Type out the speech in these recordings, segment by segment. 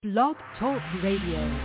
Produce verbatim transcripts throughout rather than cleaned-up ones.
Blog Talk Radio.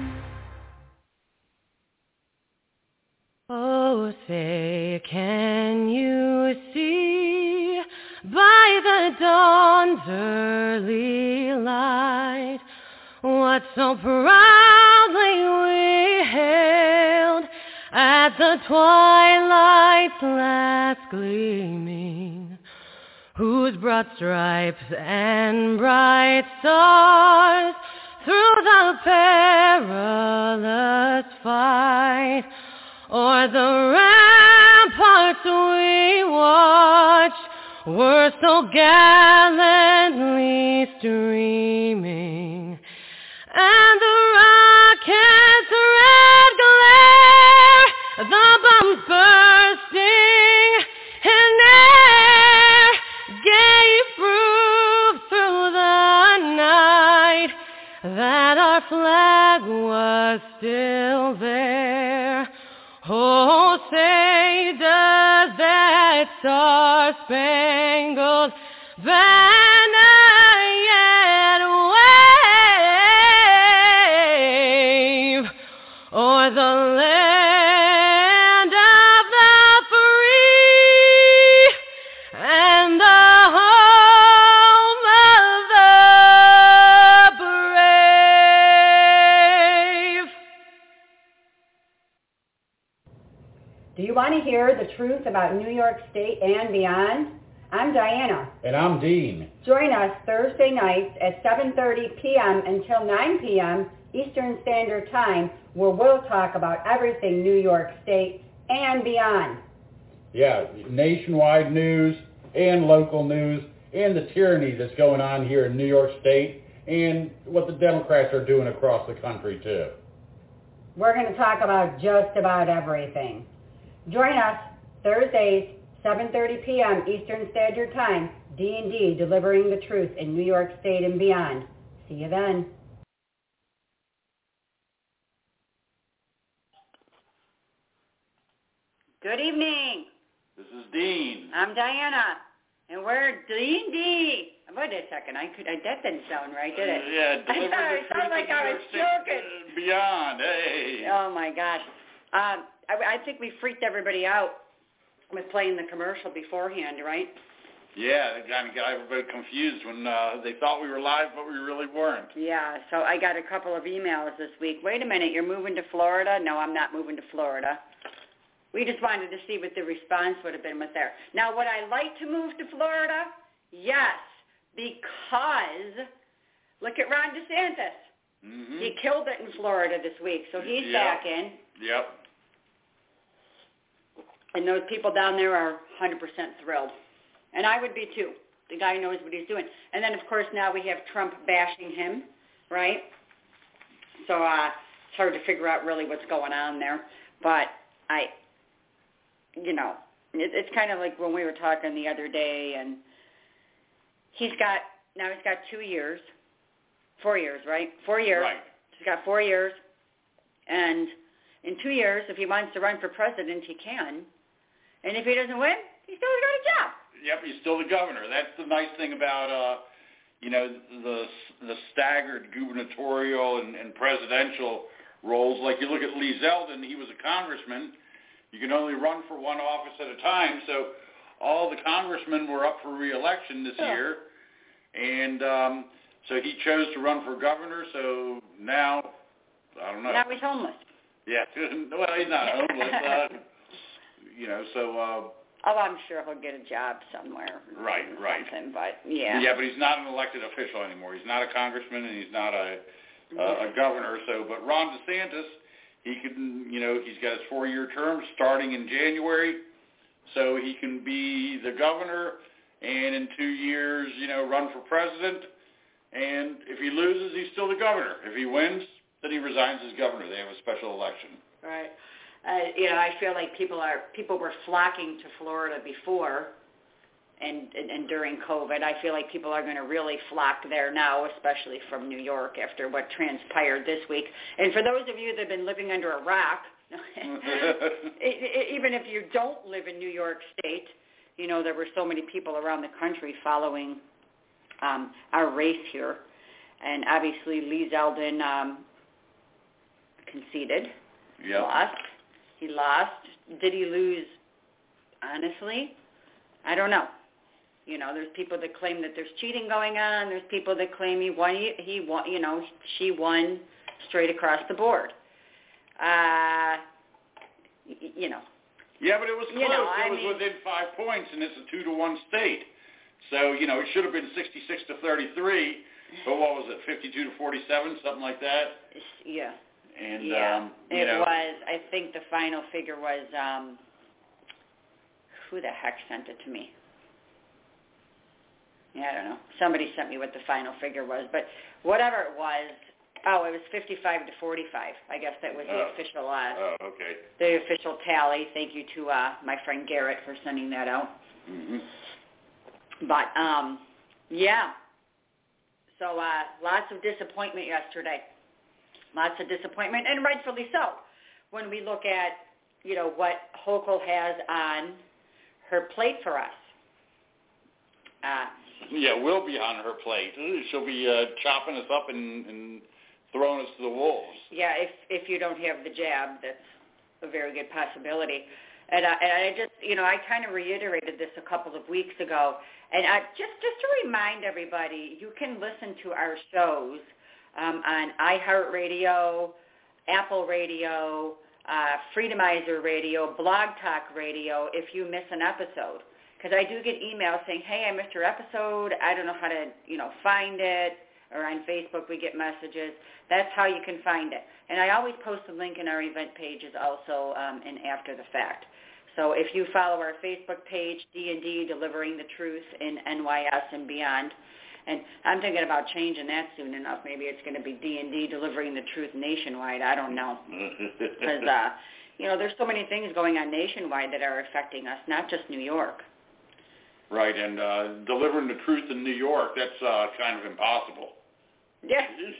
Oh, say, can you see by the dawn's early light what so proudly we hailed at the twilight's last gleaming, whose broad stripes and bright stars through the perilous fight o'er the ramparts we watched were so gallantly streaming, and the rocket's red glare, the bombs bursting in air, gave proof through the night that our flag was still there. Oh, say does that star-spangled banner yet wave o'er the land of the free and the home of the brave? Do you want to hear the truth about New York State and beyond? I'm Diana. And I'm Dean. Join us Thursday nights at seven thirty p.m. until nine p.m. Eastern Standard Time, where we'll talk about everything New York State and beyond. Yeah, nationwide news and local news and the tyranny that's going on here in New York State and what the Democrats are doing across the country, too. We're going to talk about just about everything. Join us Thursdays, seven thirty p.m. Eastern Standard Time, D and D, delivering the truth in New York State and beyond. See you then. Good evening. This is Dean. I'm Diana, and we're D and D. Wait a second, I could. I, that didn't sound right, did it? Uh, yeah, deliver I the sounded like I was joking. Beyond, hey. Oh my gosh. Um, I, I think we freaked everybody out with playing the commercial beforehand, right? Yeah, it kind of got everybody confused when uh, they thought we were live, but we really weren't. Yeah, so I got a couple of emails this week. Wait a minute, you're moving to Florida? No, I'm not moving to Florida. We just wanted to see what the response would have been with there. Now, would I like to move to Florida? Yes, because look at Ron DeSantis. Mm-hmm. He killed it in Florida this week, so he's yep. back in. Yep. And those people down there are one hundred percent thrilled. And I would be too. The guy knows what he's doing. And then, of course, now we have Trump bashing him, right? So uh, it's hard to figure out really what's going on there. But I, you know, it, it's kind of like when we were talking the other day, and he's got, now he's got two years, four years, right? Four years. Right. He's got four years. And in two years, if he wants to run for president, he can. And if he doesn't win, he still got a job. Yep, he's still the governor. That's the nice thing about, uh, you know, the the staggered gubernatorial and, and presidential roles. Like you look at Lee Zeldin, he was a congressman. You can only run for one office at a time. So all the congressmen were up for re-election this yeah. year. And um, so he chose to run for governor. So now, I don't know. Now he's homeless. Yeah, well, he's not homeless. Uh, you know, so... Uh, oh, I'm sure he'll get a job somewhere. Right, right. But, yeah. Yeah, but he's not an elected official anymore. He's not a congressman and he's not a, a, a governor. So, but Ron DeSantis, he can, you know, he's got his four-year term starting in January. So he can be the governor and in two years, you know, run for president. And if he loses, he's still the governor. If he wins, then he resigns as governor. They have a special election. Right. Uh, you know, I feel like people are people were flocking to Florida before, and, and and during COVID. I feel like people are going to really flock there now, especially from New York after what transpired this week. And for those of you that have been living under a rock, even if you don't live in New York State, you know there were so many people around the country following um, our race here. And obviously Lee Zeldin um, conceded, Yep. lost. He lost. Did he lose? Honestly, I don't know. You know, there's people that claim that there's cheating going on. There's people that claim he won. He, he won. You know, she won straight across the board. Uh, y- you know. Yeah, but it was close. You know, it I was mean, within five points, and it's a two to one state. So you know, it should have been sixty-six to thirty-three. But what was it, fifty-two to forty-seven, something like that? Yeah. And yeah. um, you it know, was. I think the final figure was. Um, who the heck sent it to me? Yeah, I don't know. Somebody sent me what the final figure was, but whatever it was. Oh, it was fifty-five to forty-five. I guess that was the Oh. official. Uh, oh, okay. The official tally. Thank you to uh, my friend Garrett for sending that out. Mm-hmm. But um, yeah. So uh, lots of disappointment yesterday. Lots of disappointment, and rightfully so. When we look at, you know, what Hochul has on her plate for us. Uh, Yeah, we'll be on her plate. She'll be uh, chopping us up and, and throwing us to the wolves. yeah, if if you don't have the jab, that's a very good possibility. And I, and I just, you know, I kind of reiterated this a couple of weeks ago. And I, just just to remind everybody, you can listen to our shows um, on iHeartRadio, Apple Radio, uh, Freedomizer Radio, Blog Talk Radio if you miss an episode. Because I do get emails saying, hey, I missed your episode. I don't know how to, you know, find it. Or on Facebook we get messages. That's how you can find it. And I always post a link in our event pages also um, in After the Fact. So if you follow our Facebook page, D and D, Delivering the Truth in N Y S and beyond, and I'm thinking about changing that soon enough. Maybe it's going to be D and D, Delivering the Truth nationwide. I don't know. Because, uh, you know, there's so many things going on nationwide that are affecting us, not just New York. Right, and uh, delivering the truth in New York, that's uh, kind of impossible. Yeah.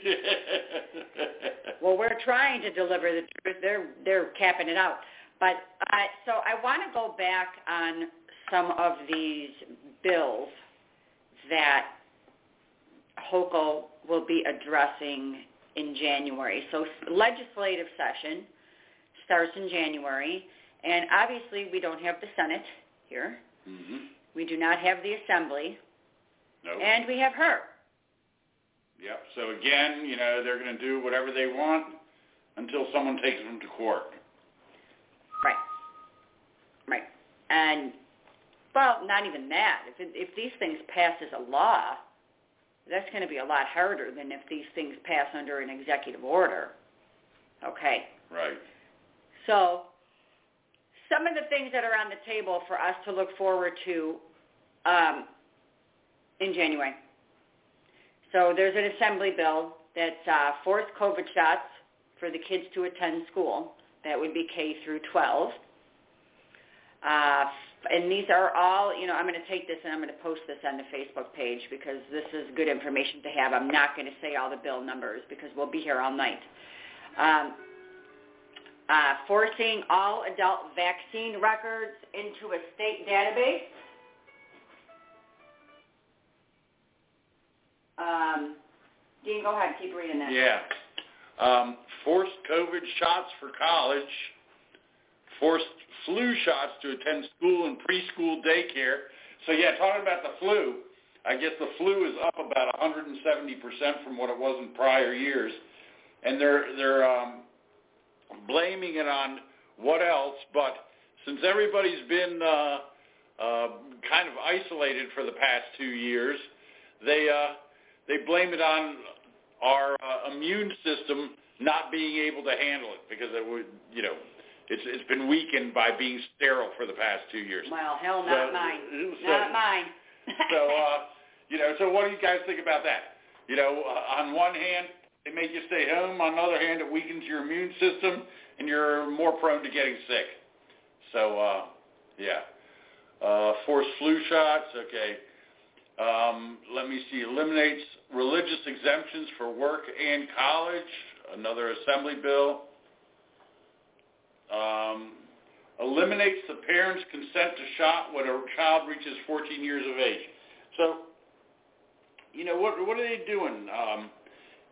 Well, we're trying to deliver the truth. They're they're capping it out. But uh, so I want to go back on some of these bills that Hochul will be addressing in January. So legislative session starts in January, and obviously we don't have the Senate here. Mm-hmm. We do not have the Assembly, Nope. and we have her. Yep. So again, you know, they're going to do whatever they want until someone takes them to court. Right. Right. And, well, not even that. If, it, if these things pass as a law, that's going to be a lot harder than if these things pass under an executive order. Okay. Right. So some of the things that are on the table for us to look forward to um, in January. So there's an assembly bill that's uh, forced COVID shots for the kids to attend school. That would be K through twelve. Uh, and these are all, you know, I'm going to take this and I'm going to post this on the Facebook page because this is good information to have. I'm not going to say all the bill numbers because we'll be here all night. Um, uh, forcing all adult vaccine records into a state database. Um, Dean, go ahead. Keep reading that. Yeah. Um, forced COVID shots for college. Forced flu shots to attend school and preschool daycare. So, yeah, talking about the flu, I guess the flu is up about one hundred seventy percent from what it was in prior years. And they're, they're um, blaming it on what else, but since everybody's been uh, uh, kind of isolated for the past two years, they uh, they blame it on our uh, immune system not being able to handle it because it would, you know, it's it's been weakened by being sterile for the past two years. Well, hell, not so, mine. So, not mine. so, uh, you know, so what do you guys think about that? You know, uh, on one hand, it makes you stay home. On the other hand, it weakens your immune system, and you're more prone to getting sick. So, uh, yeah. Uh, forced flu shots, okay. Um, let me see, eliminates religious exemptions for work and college, another assembly bill. Um, eliminates the parent's consent to shot when a child reaches fourteen years of age. So, you know, what what are they doing? Um,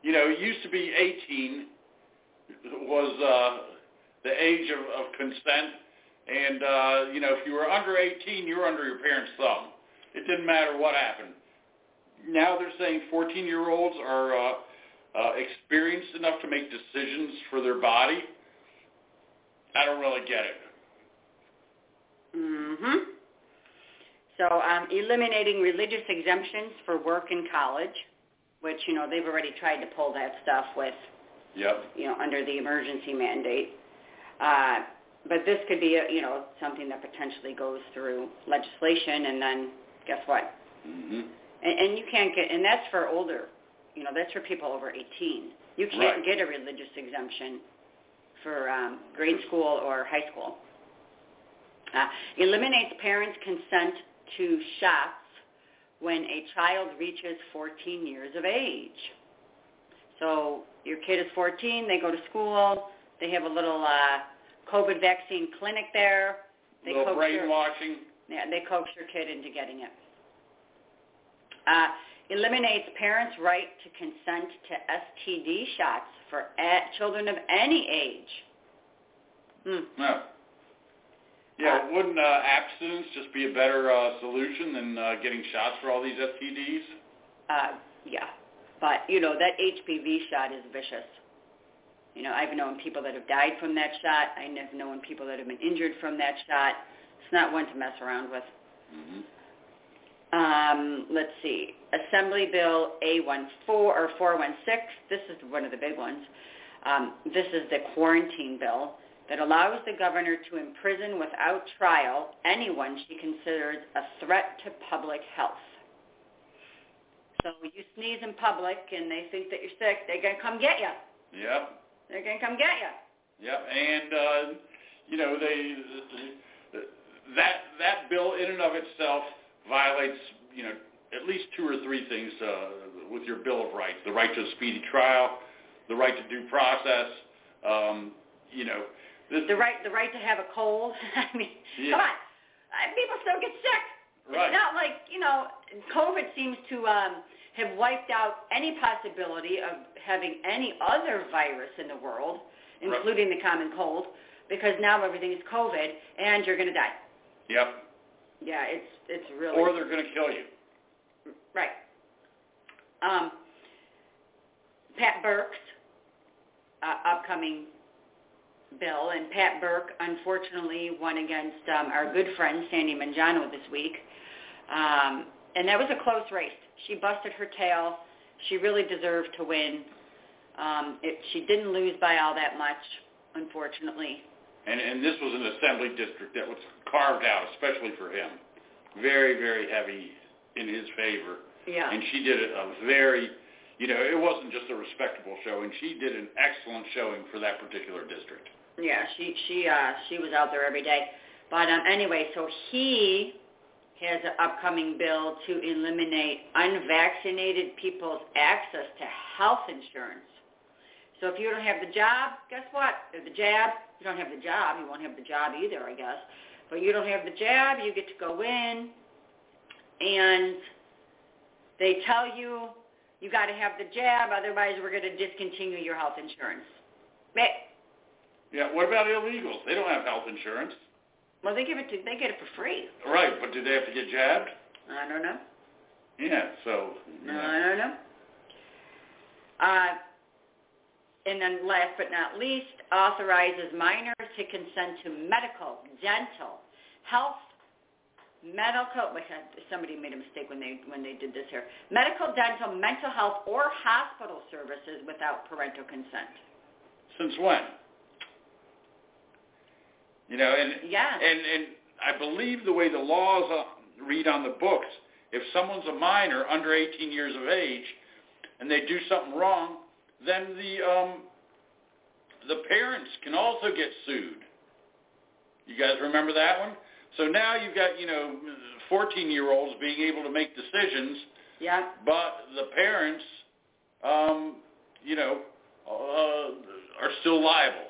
you know, it used to be eighteen was uh, the age of, of consent, and, uh, you know, if you were under eighteen, you were under your parents' thumb. It didn't matter what happened. Now they're saying fourteen-year-olds are uh, uh, experienced enough to make decisions for their body. I don't really get it. Mm-hmm. So um, eliminating religious exemptions for work and college, which, you know, they've already tried to pull that stuff with, Yep. you know, under the emergency mandate. Uh, but this could be, a, you know, something that potentially goes through legislation, and then guess what? Mm-hmm. And, and you can't get, and that's for older, you know, that's for people over eighteen. You can't Right. get a religious exemption for um, grade school or high school. Uh, eliminates parents' consent to shots when a child reaches fourteen years of age. So your kid is fourteen, they go to school, they have a little uh, COVID vaccine clinic there. They A little coax your- brainwashing. Yeah, they coax your kid into getting it. Uh, eliminates parents' right to consent to S T D shots for a- children of any age. Hmm. No. Yeah, wouldn't uh, abstinence just be a better uh, solution than uh, getting shots for all these S T Ds? Uh, yeah, but, you know, that H P V shot is vicious. You know, I've known people that have died from that shot. I've known people that have been injured from that shot. It's not one to mess around with. Mm-hmm. Um, let's see. Assembly Bill A fourteen or four one six. This is one of the big ones. Um, this is the quarantine bill that allows the governor to imprison without trial anyone she considers a threat to public health. So you sneeze in public and they think that you're sick, they're going to come get you. Yep. They're going to come get you. Yep. And, uh, you know, they that that bill in and of itself violates, you know, at least two or three things uh, with your Bill of Rights. The right to a speedy trial, the right to due process, um, you know. This, The right, the right to have a cold. I mean, Yeah. come on. Uh, People still get sick. Right. It's not like, you know, COVID seems to um, have wiped out any possibility of having any other virus in the world, Right. including the common cold, because now everything is COVID and you're going to die. Yep. Yeah, it's it's really... Or they're going to kill you. Right. Um, Pat Burke's uh, upcoming bill, and Pat Burke unfortunately won against um, our good friend Sandy Mangiano this week, um, and that was a close race. She busted her tail. She really deserved to win. Um, it, she didn't lose by all that much, unfortunately. And, and this was an assembly district that was carved out especially for him. Very, very heavy in his favor. Yeah. And she did a very, you know, it wasn't just a respectable showing. She did an excellent showing for that particular district. Yeah, she she uh, she was out there every day. But um, anyway, so he has an upcoming bill to eliminate unvaccinated people's access to health insurance. So if you don't have the job, guess what? If the jab, you don't have the job, you won't have the job either, I guess. But you don't have the jab, you get to go in, and they tell you you got to have the jab, otherwise we're going to discontinue your health insurance. But, Yeah, what about illegals? They don't have health insurance. well, they give it to they get it for free. Right, but do they have to get jabbed? I don't know. Yeah, so, you No, know. I don't know. Uh, and then last but not least, authorizes minors to consent to medical, dental, health, medical, wait, somebody made a mistake when they when they did this here, medical, dental, mental health, or hospital services without parental consent. Since when? You know, and, Yeah. and, and I believe the way the laws uh, read on the books, if someone's a minor under eighteen years of age and they do something wrong, then the um, the parents can also get sued. You guys remember that one? So now you've got, you know, fourteen-year-olds being able to make decisions, Yeah. but the parents, um, you know, uh, are still liable.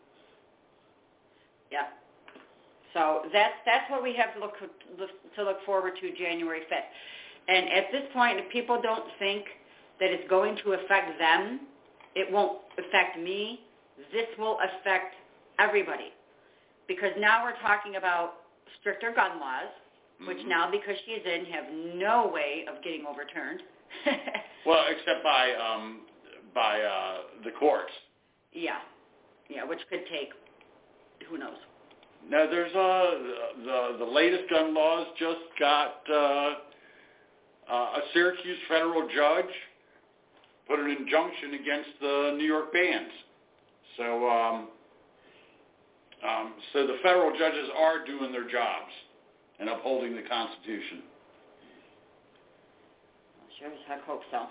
Yeah. So that's that's what we have to look to look forward to January fifth. And at this point, if people don't think that it's going to affect them. It won't affect me. This will affect everybody. Because now we're talking about stricter gun laws, which Mm-hmm. now, because she's in, have no way of getting overturned. Well, except by um, by uh, the courts. Yeah. Yeah, which could take, who knows. No, there's uh, the the latest gun laws just got uh, uh, a Syracuse federal judge put an injunction against the New York bans. So um, um, so the federal judges are doing their jobs and upholding the Constitution. Sure as heck hope so.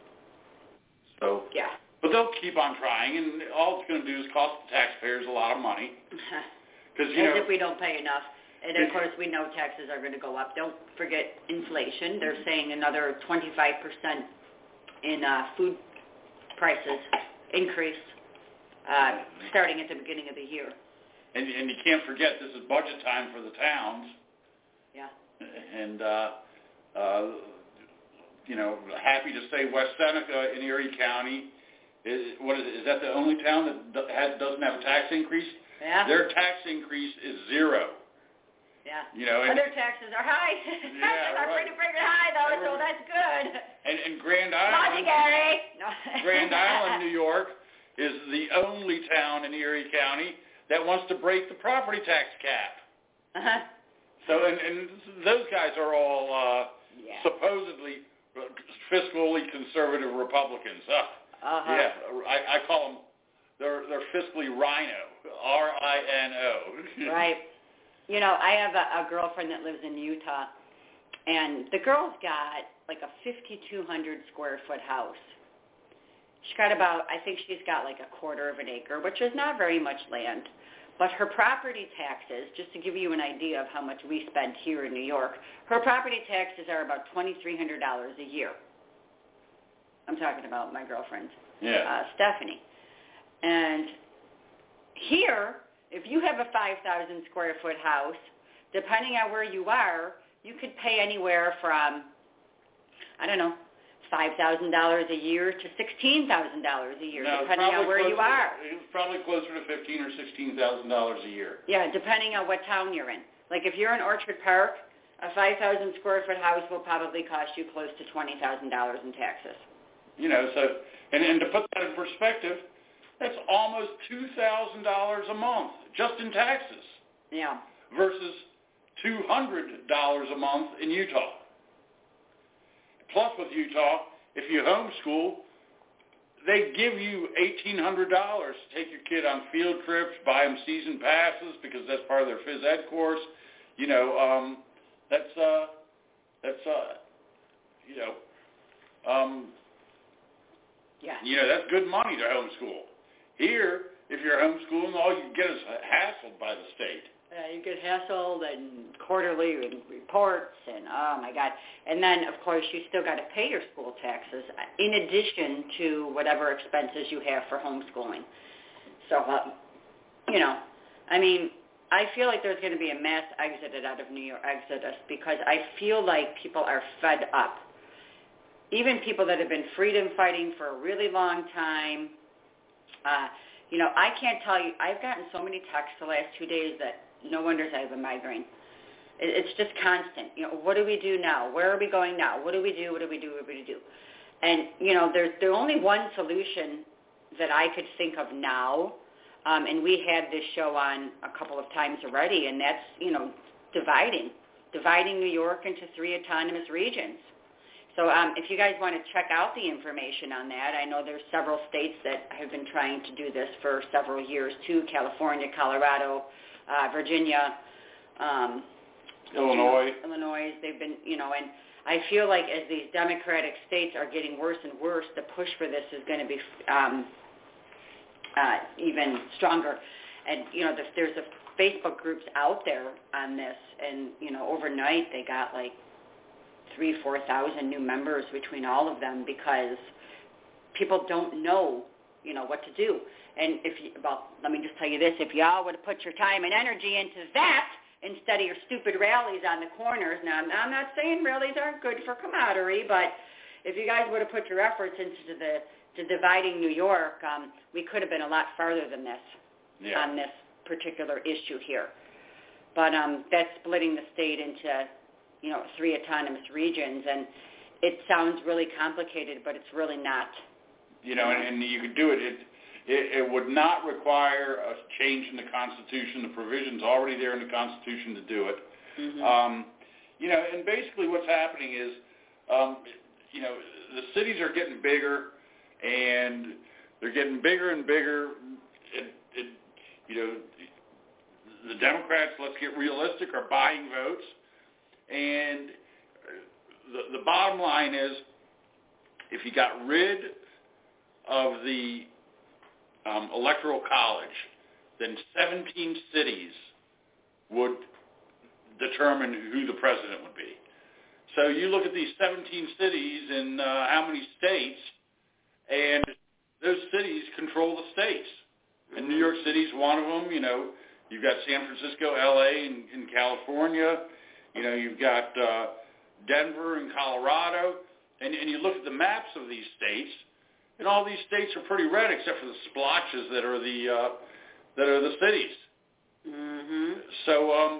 So Yeah. but they'll keep on trying, and all it's going to do is cost the taxpayers a lot of money. Because you As know, if we don't pay enough. And of course, we know taxes are going to go up. Don't forget inflation. They're saying another twenty-five percent in uh, food prices increase uh, starting at the beginning of the year. and and you can't forget this is budget time for the towns. Yeah. And uh, uh, you know, happy to say West Seneca in Erie County is what is it? Is that the only town that do- has, doesn't have a tax increase? Yeah. Their tax increase is zero. Yeah. You know, and, Other taxes are high. Yeah, They're right. pretty, pretty high, though, so that's good. and, and Grand Island, Logic, Gary. No. Grand Island, New York, is the only town in Erie County that wants to break the property tax cap. Uh-huh. So, and, and those guys are all uh, Yeah. supposedly fiscally conservative Republicans. Uh, Uh-huh. Yeah, I, I call them, they're, they're fiscally rhino, R I N O. Right. You know, I have a, a girlfriend that lives in Utah, and the girl's got like a fifty-two hundred square foot house. She's got about, I think she's got like a quarter of an acre, which is not very much land. But her property taxes, just to give you an idea of how much we spend here in New York, her property taxes are about twenty-three hundred dollars a year. I'm talking about my girlfriend, Yeah. uh, Stephanie. And here, if you have a five thousand square foot house, depending on where you are, you could pay anywhere from, I don't know, five thousand dollars a year to sixteen thousand dollars a year, No, it's depending on probably where you closer- are. It's probably closer to fifteen or sixteen thousand dollars a year. Yeah, depending on what town you're in. Like if you're in Orchard Park, a five thousand square foot house will probably cost you close to twenty thousand dollars in taxes. You know, so, and, and to put that in perspective, that's almost two thousand dollars a month just in taxes Yeah. versus two hundred dollars a month in Utah. Plus with Utah, if you homeschool, they give you eighteen hundred dollars to take your kid on field trips, buy them season passes because that's part of their phys ed course. You know, um, that's, uh, that's, uh, you know, um, Yeah. you know, that's good money to homeschool. Here, if you're homeschooling, all you get is hassled by the state. Uh, you get hassled and quarterly reports and, oh, my God. And then, of course, you still got to pay your school taxes in addition to whatever expenses you have for homeschooling. So, uh, you know, I mean, I feel like there's going to be a mass exodus out of New York, exodus, because I feel like people are fed up. Even people that have been freedom fighting for a really long time, uh, you know, I can't tell you, I've gotten so many texts the last two days that no wonders I have a migraine. It, it's just constant. You know, what do we do now? Where are we going now? What do we do? What do we do? What do we do? And, you know, there's, there's only one solution that I could think of now, um, and we had this show on a couple of times already, and that's, you know, dividing, dividing New York into three autonomous regions. So um, if you guys want to check out the information on that, I know there's several states that have been trying to do this for several years too, California, Colorado, uh, Virginia, um, Illinois. You know, Illinois, they've been, you know, and I feel like as these Democratic states are getting worse and worse, the push for this is going to be um, uh, even stronger. And, you know, there's a Facebook groups out there on this, and, you know, overnight they got like three, four thousand new members between all of them because people don't know, you know, what to do. And if you, well, let me just tell you this, if y'all would have put your time and energy into that instead of your stupid rallies on the corners, now I'm not saying rallies aren't good for camaraderie, but if you guys would have put your efforts into the to dividing New York, um, we could have been a lot farther than this yeah. on this particular issue here. But um, that's splitting the state into, you know, three autonomous regions, and it sounds really complicated, but it's really not. You know, and, and you could do it. It, it. it would not require a change in the Constitution. The provision's already there in the Constitution to do it. Mm-hmm. Um, you know, and basically what's happening is, um, you know, the cities are getting bigger, and they're getting bigger and bigger. It, it, you know, the Democrats, let's get realistic, are buying votes. And the, the bottom line is, if you got rid of the um, Electoral College, then seventeen cities would determine who the president would be. So you look at these seventeen cities and uh, how many states, and those cities control the states. And New York City's one of them. You know, you've got San Francisco, L A, and, and California. You know, you've got uh, Denver and Colorado. And, and you look at the maps of these states, and all these states are pretty red except for the splotches that are the uh, that are the cities. Mm-hmm. So, um,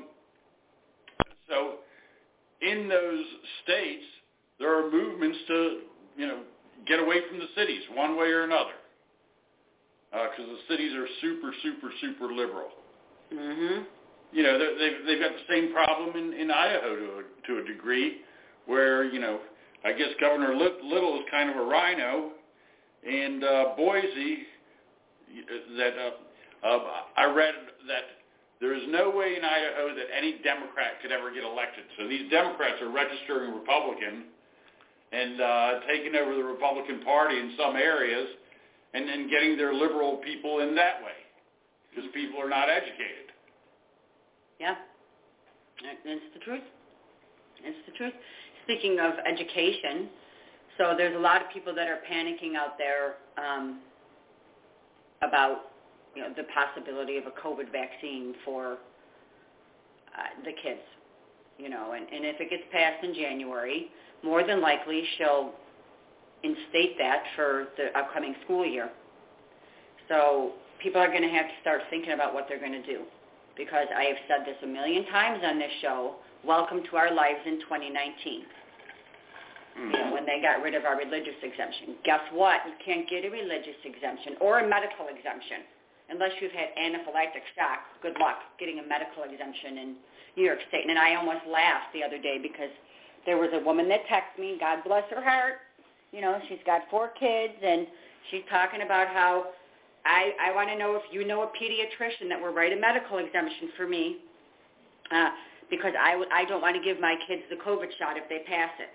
so in those states, there are movements to, you know, get away from the cities one way or another, because uh, the cities are super, super, super liberal. Mm-hmm. You know, they've they've got the same problem in, in Idaho to a, to a degree, where, you know, I guess Governor Little is kind of a rhino, and uh, Boise, that uh, uh, I read that there is no way in Idaho that any Democrat could ever get elected. So these Democrats are registering Republican and uh, taking over the Republican Party in some areas, and then getting their liberal people in that way, because people are not educated. Yeah, it's the truth. It's the truth. Speaking of education, so there's a lot of people that are panicking out there um, about, you know, the possibility of a COVID vaccine for uh, the kids, you know, and, and if it gets passed in January, more than likely she'll instate that for the upcoming school year. So people are going to have to start thinking about what they're going to do, because I have said this a million times on this show. Welcome to our lives in twenty nineteen. Mm-hmm. You know, when they got rid of our religious exemption. Guess what? You can't get a religious exemption or a medical exemption unless you've had anaphylactic shock. Good luck getting a medical exemption in New York State. And I almost laughed the other day because there was a woman that texted me, God bless her heart. You know, she's got four kids, and she's talking about how I, I want to know if you know a pediatrician that will write a medical exemption for me. Uh, because I, w- I don't want to give my kids the COVID shot if they pass it.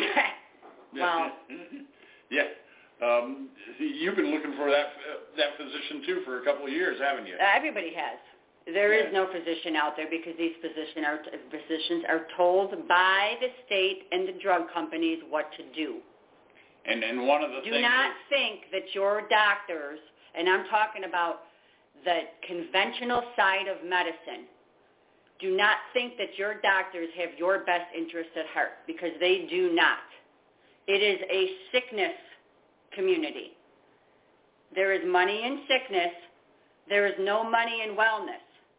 Well, yeah. Um, you've been looking for that uh, that physician, too, for a couple of years, haven't you? Everybody has. There yeah. is no physician out there because these physician are, physicians are told by the state and the drug companies what to do. And, and one of the do things... Do not is, think that your doctors, and I'm talking about the conventional side of medicine, do not think that your doctors have your best interests at heart, because they do not. It is a sickness community. There is money in sickness. There is no money in wellness.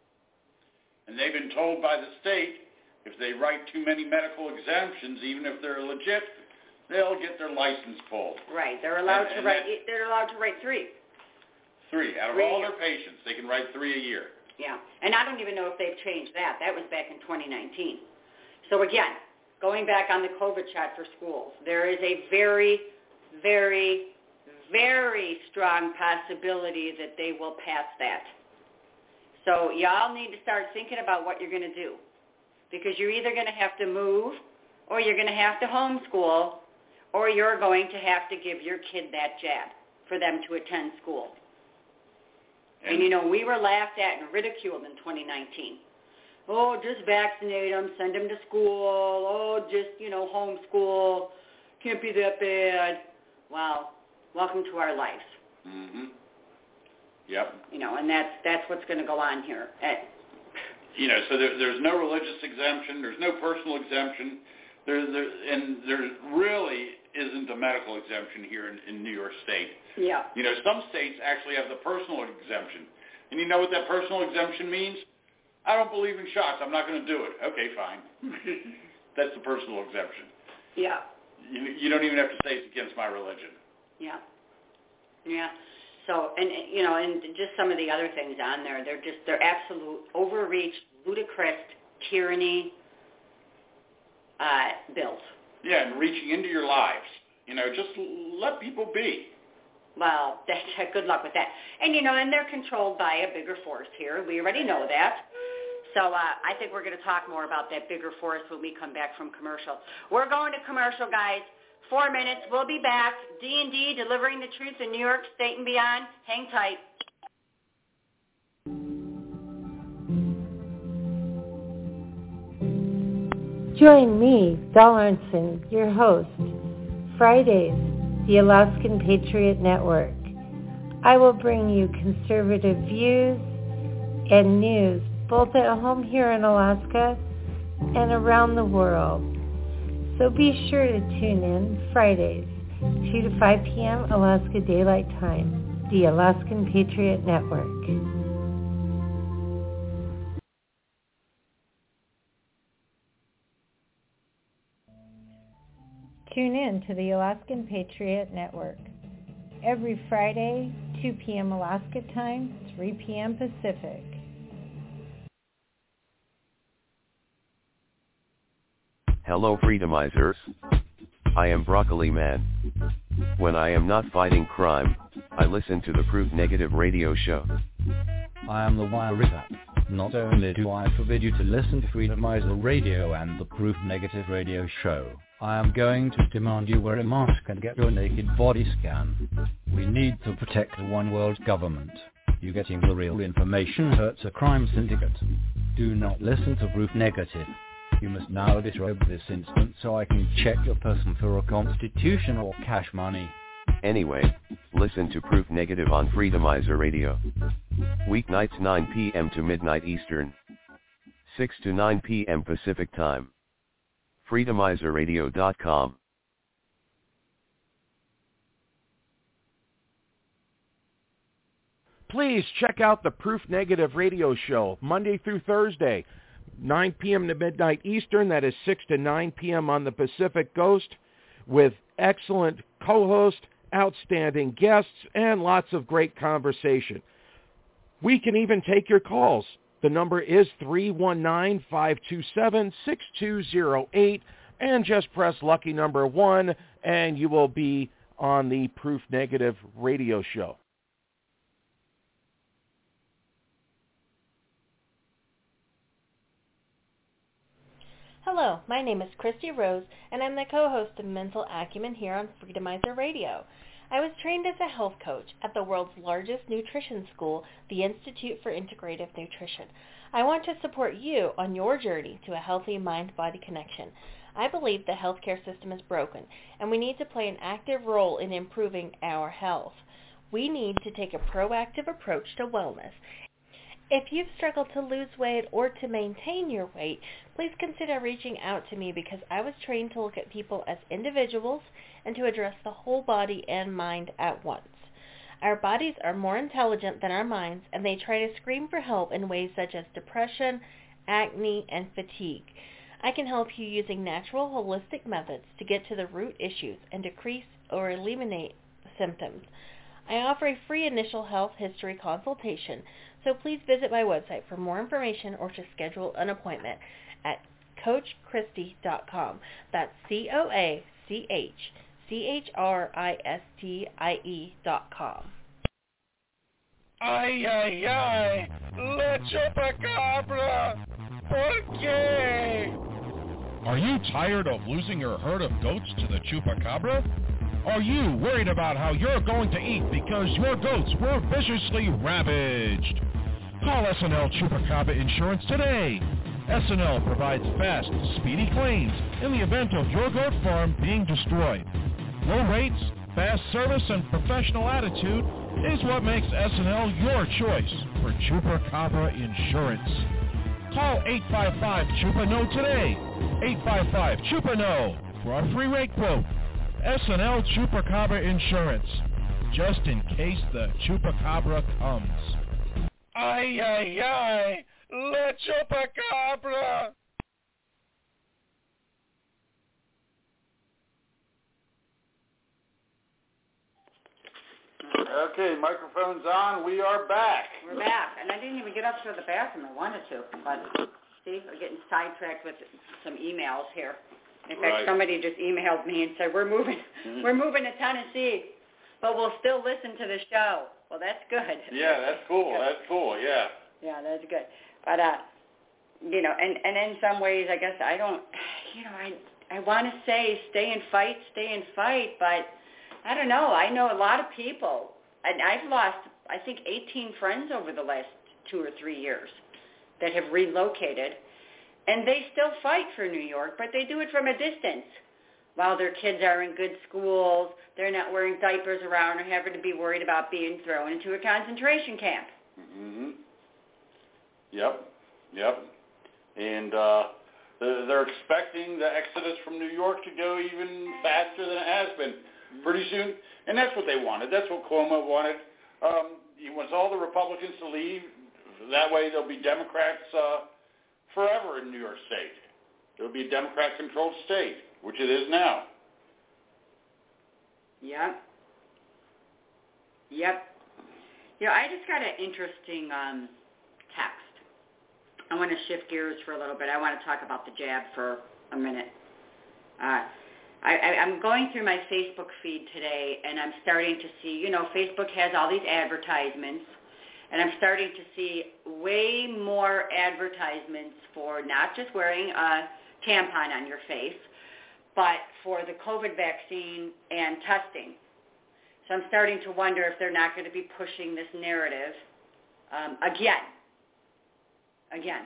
And they've been told by the state, if they write too many medical exemptions, even if they're legit, they'll get their license pulled. Right. They're allowed and, to and write. They're allowed to write three. Three out of three all their patients, they can write three a year. Yeah, and I don't even know if they've changed that. That was back in twenty nineteen. So again, going back on the COVID shot for schools, there is a very, very, very strong possibility that they will pass that. So y'all need to start thinking about what you're going to do, because you're either going to have to move, or you're going to have to homeschool, or you're going to have to give your kid that jab for them to attend school. And, you know, we were laughed at and ridiculed in twenty nineteen. Oh, just vaccinate them, send them to school. Oh, just, you know, homeschool. Can't be that bad. Well, welcome to our lives. Mm-hmm. Yep. You know, and that's that's what's going to go on here. At, you know, so there, there's no religious exemption. There's no personal exemption. There, there, and there's really, isn't a medical exemption here in, in New York State. Yeah. You know, some states actually have the personal exemption. And you know what that personal exemption means? I don't believe in shots. I'm not going to do it. Okay, fine. That's the personal exemption. Yeah. You, you don't even have to say it's against my religion. Yeah. Yeah. So, and, you know, and just some of the other things on there, they're just, they're absolute overreach, ludicrous tyranny uh, bills. Yeah, and reaching into your lives. You know, just let people be. Well, that's, good luck with that. And, you know, and they're controlled by a bigger force here. We already know that. So uh, I think we're going to talk more about that bigger force when we come back from commercial. We're going to commercial, guys. Four minutes. We'll be back. D and D, delivering the truth in New York State and beyond. Hang tight. Join me, Val Arnson, your host, Fridays, the Alaskan Patriot Network. I will bring you conservative views and news both at home here in Alaska and around the world. So be sure to tune in Fridays, two to five p.m. Alaska Daylight Time, the Alaskan Patriot Network. Tune in to the Alaskan Patriot Network every Friday, two p.m. Alaska Time, three p.m. Pacific. Hello Freedomizers. I am Broccoli Man. When I am not fighting crime, I listen to the Proof Negative radio show. I am the Wire. Not only do I forbid you to listen to Freedomizer Radio and the Proof Negative radio show, I am going to demand you wear a mask and get your naked body scanned. We need to protect the one world government. You getting the real information hurts a crime syndicate. Do not listen to Proof Negative. You must now disrobe this instant so I can check your person for a constitution or cash money. Anyway, listen to Proof Negative on Freedomizer Radio. Weeknights nine p.m. to midnight Eastern. six to nine p.m. Pacific Time. freedomizer radio dot com. Please check out the Proof Negative radio show, Monday through Thursday, nine p.m. to midnight Eastern, that is six to nine p.m. on the Pacific Coast, with excellent co-hosts, outstanding guests, and lots of great conversation. We can even take your calls. The number is three one nine, five two seven, six two zero eight, and just press lucky number one, and you will be on the Proof Negative radio show. Hello, my name is Christy Rose, and I'm the co-host of Mental Acumen here on Freedomizer Radio. I was trained as a health coach at the world's largest nutrition school, the Institute for Integrative Nutrition. I want to support you on your journey to a healthy mind-body connection. I believe the healthcare system is broken, and we need to play an active role in improving our health. We need to take a proactive approach to wellness. If you've struggled to lose weight or to maintain your weight, please consider reaching out to me because I was trained to look at people as individuals and to address the whole body and mind at once. Our bodies are more intelligent than our minds, and they try to scream for help in ways such as depression, acne, and fatigue. I can help you using natural holistic methods to get to the root issues and decrease or eliminate symptoms. I offer a free initial health history consultation, so please visit my website for more information or to schedule an appointment at coach christie dot com. That's C O A C H C H R I S T I E dot com. Ay, ay, ay, la chupacabra, ¿por qué? Are you tired of losing your herd of goats to the chupacabra? Are you worried about how you're going to eat because your goats were viciously ravaged? Call S N L Chupacabra Insurance today. S N L provides fast, speedy claims in the event of your goat farm being destroyed. Low rates, fast service, and professional attitude is what makes S N L your choice for Chupacabra Insurance. Call eight five five, C H U P A N O today. eight five five, C H U P A N O for a free rate quote. S and L Chupacabra Insurance, just in case the Chupacabra comes. Ay, ay, ay, la Chupacabra! Okay, microphone's on. We are back. We're back. And I didn't even get up to the bathroom. I wanted to. But, see, we're getting sidetracked with some emails here. In fact, Right. somebody just emailed me and said, we're moving Mm-hmm. we're moving to Tennessee, but we'll still listen to the show. Well, that's good. Yeah, that's cool. Good. That's cool, yeah. Yeah, that's good. But, uh, you know, and, and in some ways, I guess I don't, you know, I, I want to say stay and fight, stay and fight, but I don't know. I know a lot of people, and I've lost, I think, eighteen friends over the last two or three years that have relocated, and they still fight for New York, but they do it from a distance. While their kids are in good schools, they're not wearing diapers around or having to be worried about being thrown into a concentration camp. Mm-hmm. Yep, yep. And uh, they're they're expecting the exodus from New York to go even faster than it has been pretty soon. And that's what they wanted. That's what Cuomo wanted. Um, he wants all the Republicans to leave. That way there'll be Democrats uh, forever in New York State. It'll be a Democrat-controlled state, which it is now. Yep. Yep. You know, I just got an interesting um, text. I want to shift gears for a little bit. I want to talk about the jab for a minute. Uh, I, I, I'm going through my Facebook feed today, and I'm starting to see, you know, Facebook has all these advertisements, and I'm starting to see way more advertisements for not just wearing a tampon on your face, but for the COVID vaccine and testing. So I'm starting to wonder if they're not going to be pushing this narrative um, again. Again.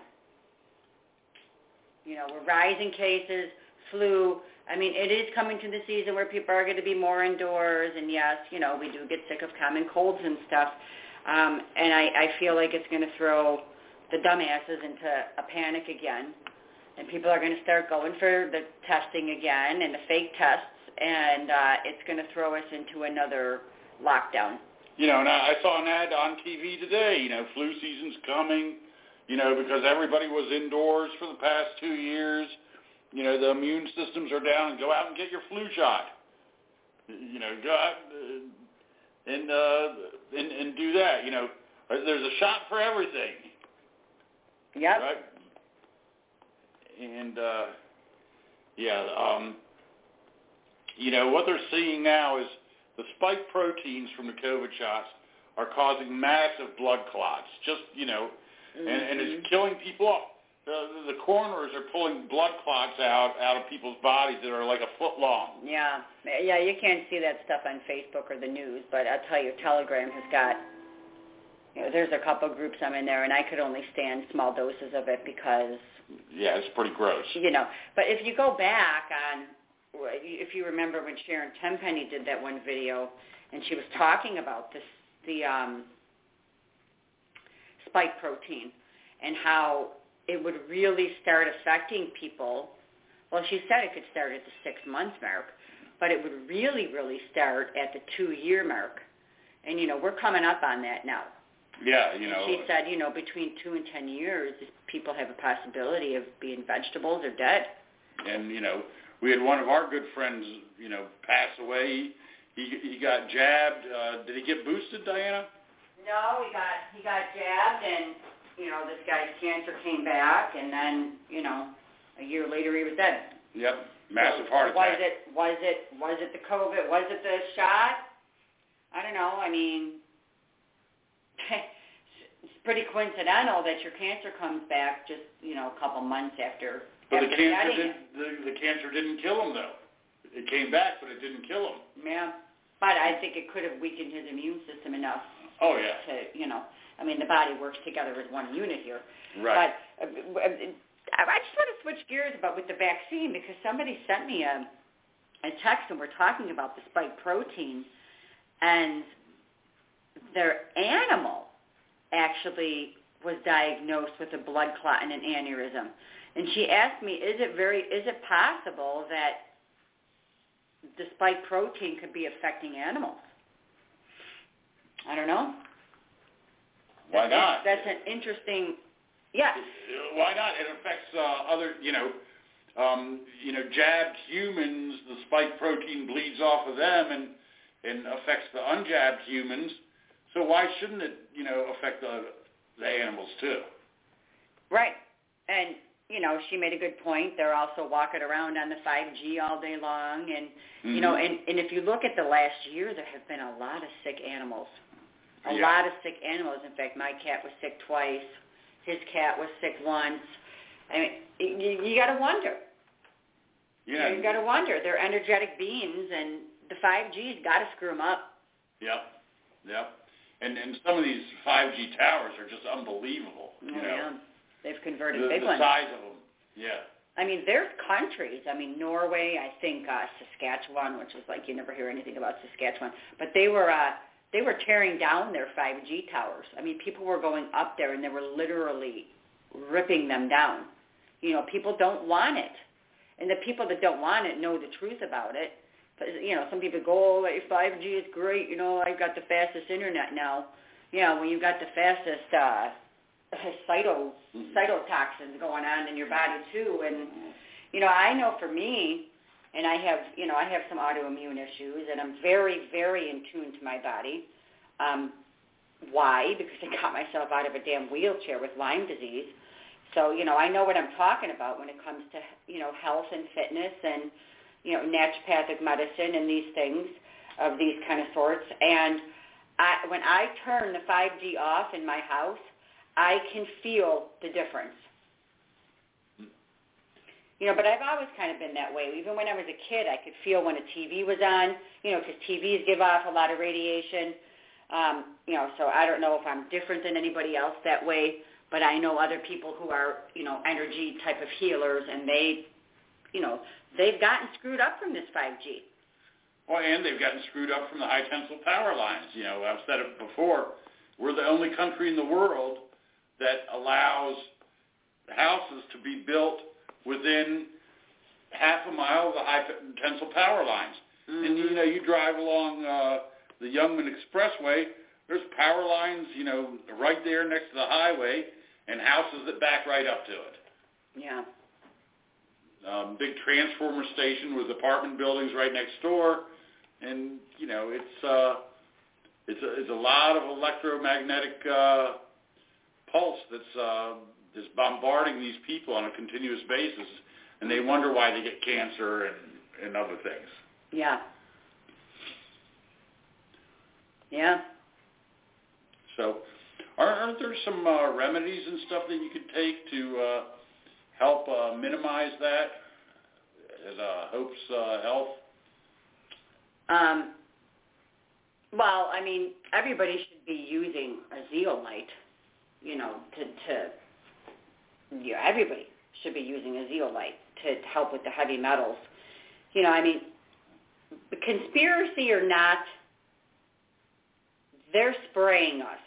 You know, we're rising cases, flu. I mean, it is coming to the season where people are going to be more indoors, and yes, you know, we do get sick of common colds and stuff. Um, and I, I feel like it's going to throw the dumbasses into a panic again. And people are going to start going for the testing again and the fake tests, and uh, it's going to throw us into another lockdown. You know, and I saw an ad on T V today, you know, flu season's coming, you know, because everybody was indoors for the past two years. You know, the immune systems are down, and go out and get your flu shot. You know, go out and, uh, and, and do that. You know, there's a shot for everything. Yep. Right? And, uh, yeah, um, you know, what they're seeing now is the spike proteins from the COVID shots are causing massive blood clots, just, you know, mm-hmm. and, and it's killing people off. The, the coroners are pulling blood clots out, out of people's bodies that are like a foot long. Yeah. Yeah, you can't see that stuff on Facebook or the news, but I'll tell you, Telegram has got, you know, there's a couple groups I'm in there, and I could only stand small doses of it because... Yeah, it's pretty gross. You know, but if you go back on, if you remember when Sharon Tenpenny did that one video, and she was talking about this, the um, spike protein, and how it would really start affecting people. Well, she said it could start at the six months mark, but it would really, really start at the two-year mark. And, you know, we're coming up on that now. Yeah, you know. She said, you know, between two and ten years, people have a possibility of being vegetables or dead. And, you know, we had one of our good friends, you know, pass away. He he got jabbed. Uh, did he get boosted, Diana? No, he got he got jabbed, and, you know, this guy's cancer came back, and then, you know, a year later he was dead. Yep, massive so heart attack. Was it was it was it the COVID? Was it the shot? I don't know. I mean. It's pretty coincidental that your cancer comes back just, you know, a couple months after. But after the cancer getting didn't. it. The, the cancer didn't kill him, though. It came back, but it didn't kill him. Yeah, but I think it could have weakened his immune system enough. Oh yeah. To, you know, I mean, the body works together as one unit here. Right. But uh, I just want to switch gears about with the vaccine, because somebody sent me a a text, and we're talking about the spike protein, and their animal actually was diagnosed with a blood clot and an aneurysm. And she asked me, is it very, is it possible that the spike protein could be affecting animals. I don't know. Why that's, not? That's an interesting, yeah. Why not? It affects uh, other, you know, um, you know, jabbed humans, the spike protein bleeds off of them and, and affects the unjabbed humans. So why shouldn't it, you know, affect the, the animals too? Right. And, you know, she made a good point. They're also walking around on the five G all day long. And, mm-hmm. you know, and, and if you look at the last year, there have been a lot of sick animals. A yeah. lot of sick animals. In fact, my cat was sick twice. His cat was sick once. I mean, you, you got to wonder. Yeah. You got to wonder. They're energetic beings, and the five G's got to screw them up. Yep. Yep. And and some of these five G towers are just unbelievable. You oh, know. Yeah. They've converted the, big the ones. The size of them. Yeah. I mean, there's countries. I mean, Norway. I think uh, Saskatchewan, which is like you never hear anything about Saskatchewan, but they were. Uh, They were tearing down their five G towers. I mean, people were going up there, and they were literally ripping them down. You know, people don't want it. And the people that don't want it know the truth about it. But, you know, some people go, oh, five G is great. You know, I've got the fastest internet now. You know, when you've got the fastest uh, cyto, cytotoxins going on in your body, too. And, you know, I know for me, and I have, you know, I have some autoimmune issues, and I'm very, very in tune to my body. Um, why? Because I got myself out of a damn wheelchair with Lyme disease. So, you know, I know what I'm talking about when it comes to, you know, health and fitness and, you know, naturopathic medicine and these things of these kind of sorts. And I, when I turn the five G off in my house, I can feel the difference. You know, but I've always kind of been that way. Even when I was a kid, I could feel when a T V was on, you know, because T Vs give off a lot of radiation. Um, you know, so I don't know if I'm different than anybody else that way, but I know other people who are, you know, energy type of healers, and they, you know, they've gotten screwed up from this five G. Well, and they've gotten screwed up from the high tensile power lines. You know, I've said it before. We're the only country in the world that allows houses to be built within half a mile of the high tensile power lines. Mm-hmm. And, you know, you drive along uh, the Youngman Expressway, there's power lines, you know, right there next to the highway, and houses that back right up to it. Yeah. Um, big transformer station with apartment buildings right next door. And, you know, it's uh, it's, a, it's a lot of electromagnetic uh, pulse that's uh, is bombarding these people on a continuous basis, and they wonder why they get cancer and, and other things. Yeah. Yeah. So aren't, aren't there some uh, remedies and stuff that you could take to uh, help uh, minimize that as uh, Hope's uh, health? Um, well, I mean, everybody should be using a zeolite, you know, to, to yeah, everybody should be using a zeolite to help with the heavy metals. You know, I mean, conspiracy or not, they're spraying us.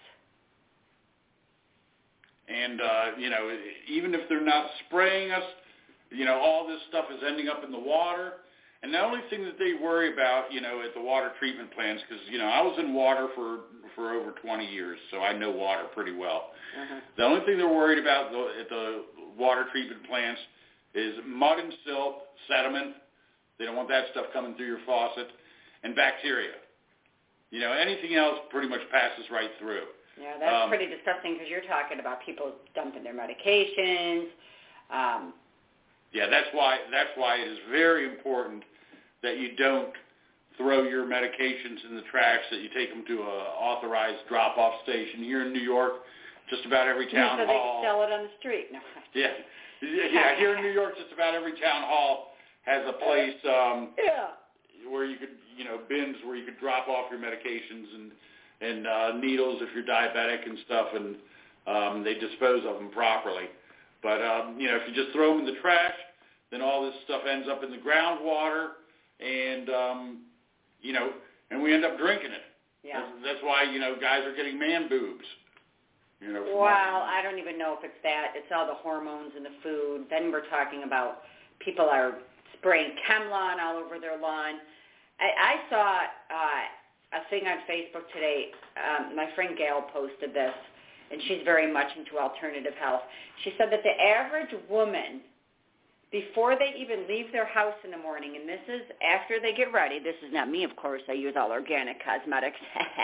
And, uh, you know, even if they're not spraying us, you know, all this stuff is ending up in the water. And the only thing that they worry about, you know, at the water treatment plants, because, you know, I was in water for, for over twenty years, so I know water pretty well. Uh-huh. The only thing they're worried about at the water treatment plants is mud and silt, sediment. They don't want that stuff coming through your faucet, and bacteria. You know, anything else pretty much passes right through. Yeah, that's um, pretty disgusting because you're talking about people dumping their medications. Um, yeah, that's why that's why it is very important that you don't throw your medications in the trash, that you take them to a authorized drop-off station. Here in New York, just about every town so hall. So they sell it on the street. No. Yeah, yeah. Here in New York, just about every town hall has a place um, yeah. where you could, you know, bins where you could drop off your medications and and uh, needles if you're diabetic and stuff, and um, they dispose of them properly. But um, you know, if you just throw them in the trash, then all this stuff ends up in the groundwater, and um, you know, and we end up drinking it. Yeah. That's, that's why, you know, guys are getting man boobs. You know. Well, I don't even know if it's that. It's all the hormones in the food. Then we're talking about people are spraying Chemlon all over their lawn. I, I saw uh, a thing on Facebook today. Um, my friend Gail posted this, and she's very much into alternative health. She said that the average woman, before they even leave their house in the morning, and this is after they get ready, this is not me, of course, I use all organic cosmetics,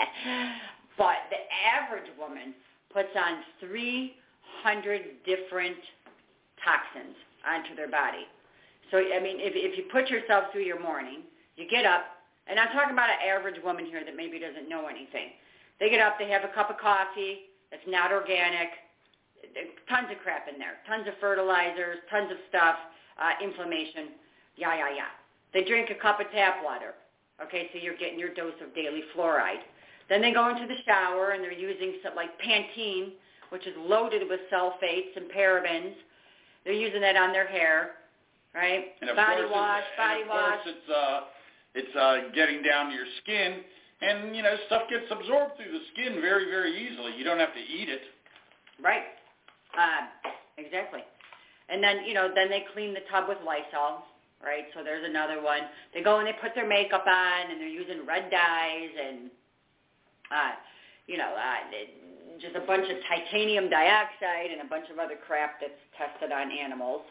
but the average woman puts on three hundred different toxins onto their body. So, I mean, if, if you put yourself through your morning, you get up, and I'm talking about an average woman here that maybe doesn't know anything. They get up, they have a cup of coffee, it's not organic, tons of crap in there, tons of fertilizers, tons of stuff, uh, inflammation, yeah, yeah, yeah. They drink a cup of tap water, okay, so you're getting your dose of daily fluoride. Then they go into the shower, and they're using some, like Pantene, which is loaded with sulfates and parabens. They're using that on their hair, right? And of body course wash, it's, body and of wash. course it's, uh, it's uh, getting down to your skin, and, you know, stuff gets absorbed through the skin very, very easily. You don't have to eat it. Right. Uh, exactly. And then, you know, then they clean the tub with Lysol, right? So there's another one. They go and they put their makeup on, and they're using red dyes and, uh, you know, uh, just a bunch of titanium dioxide and a bunch of other crap that's tested on animals.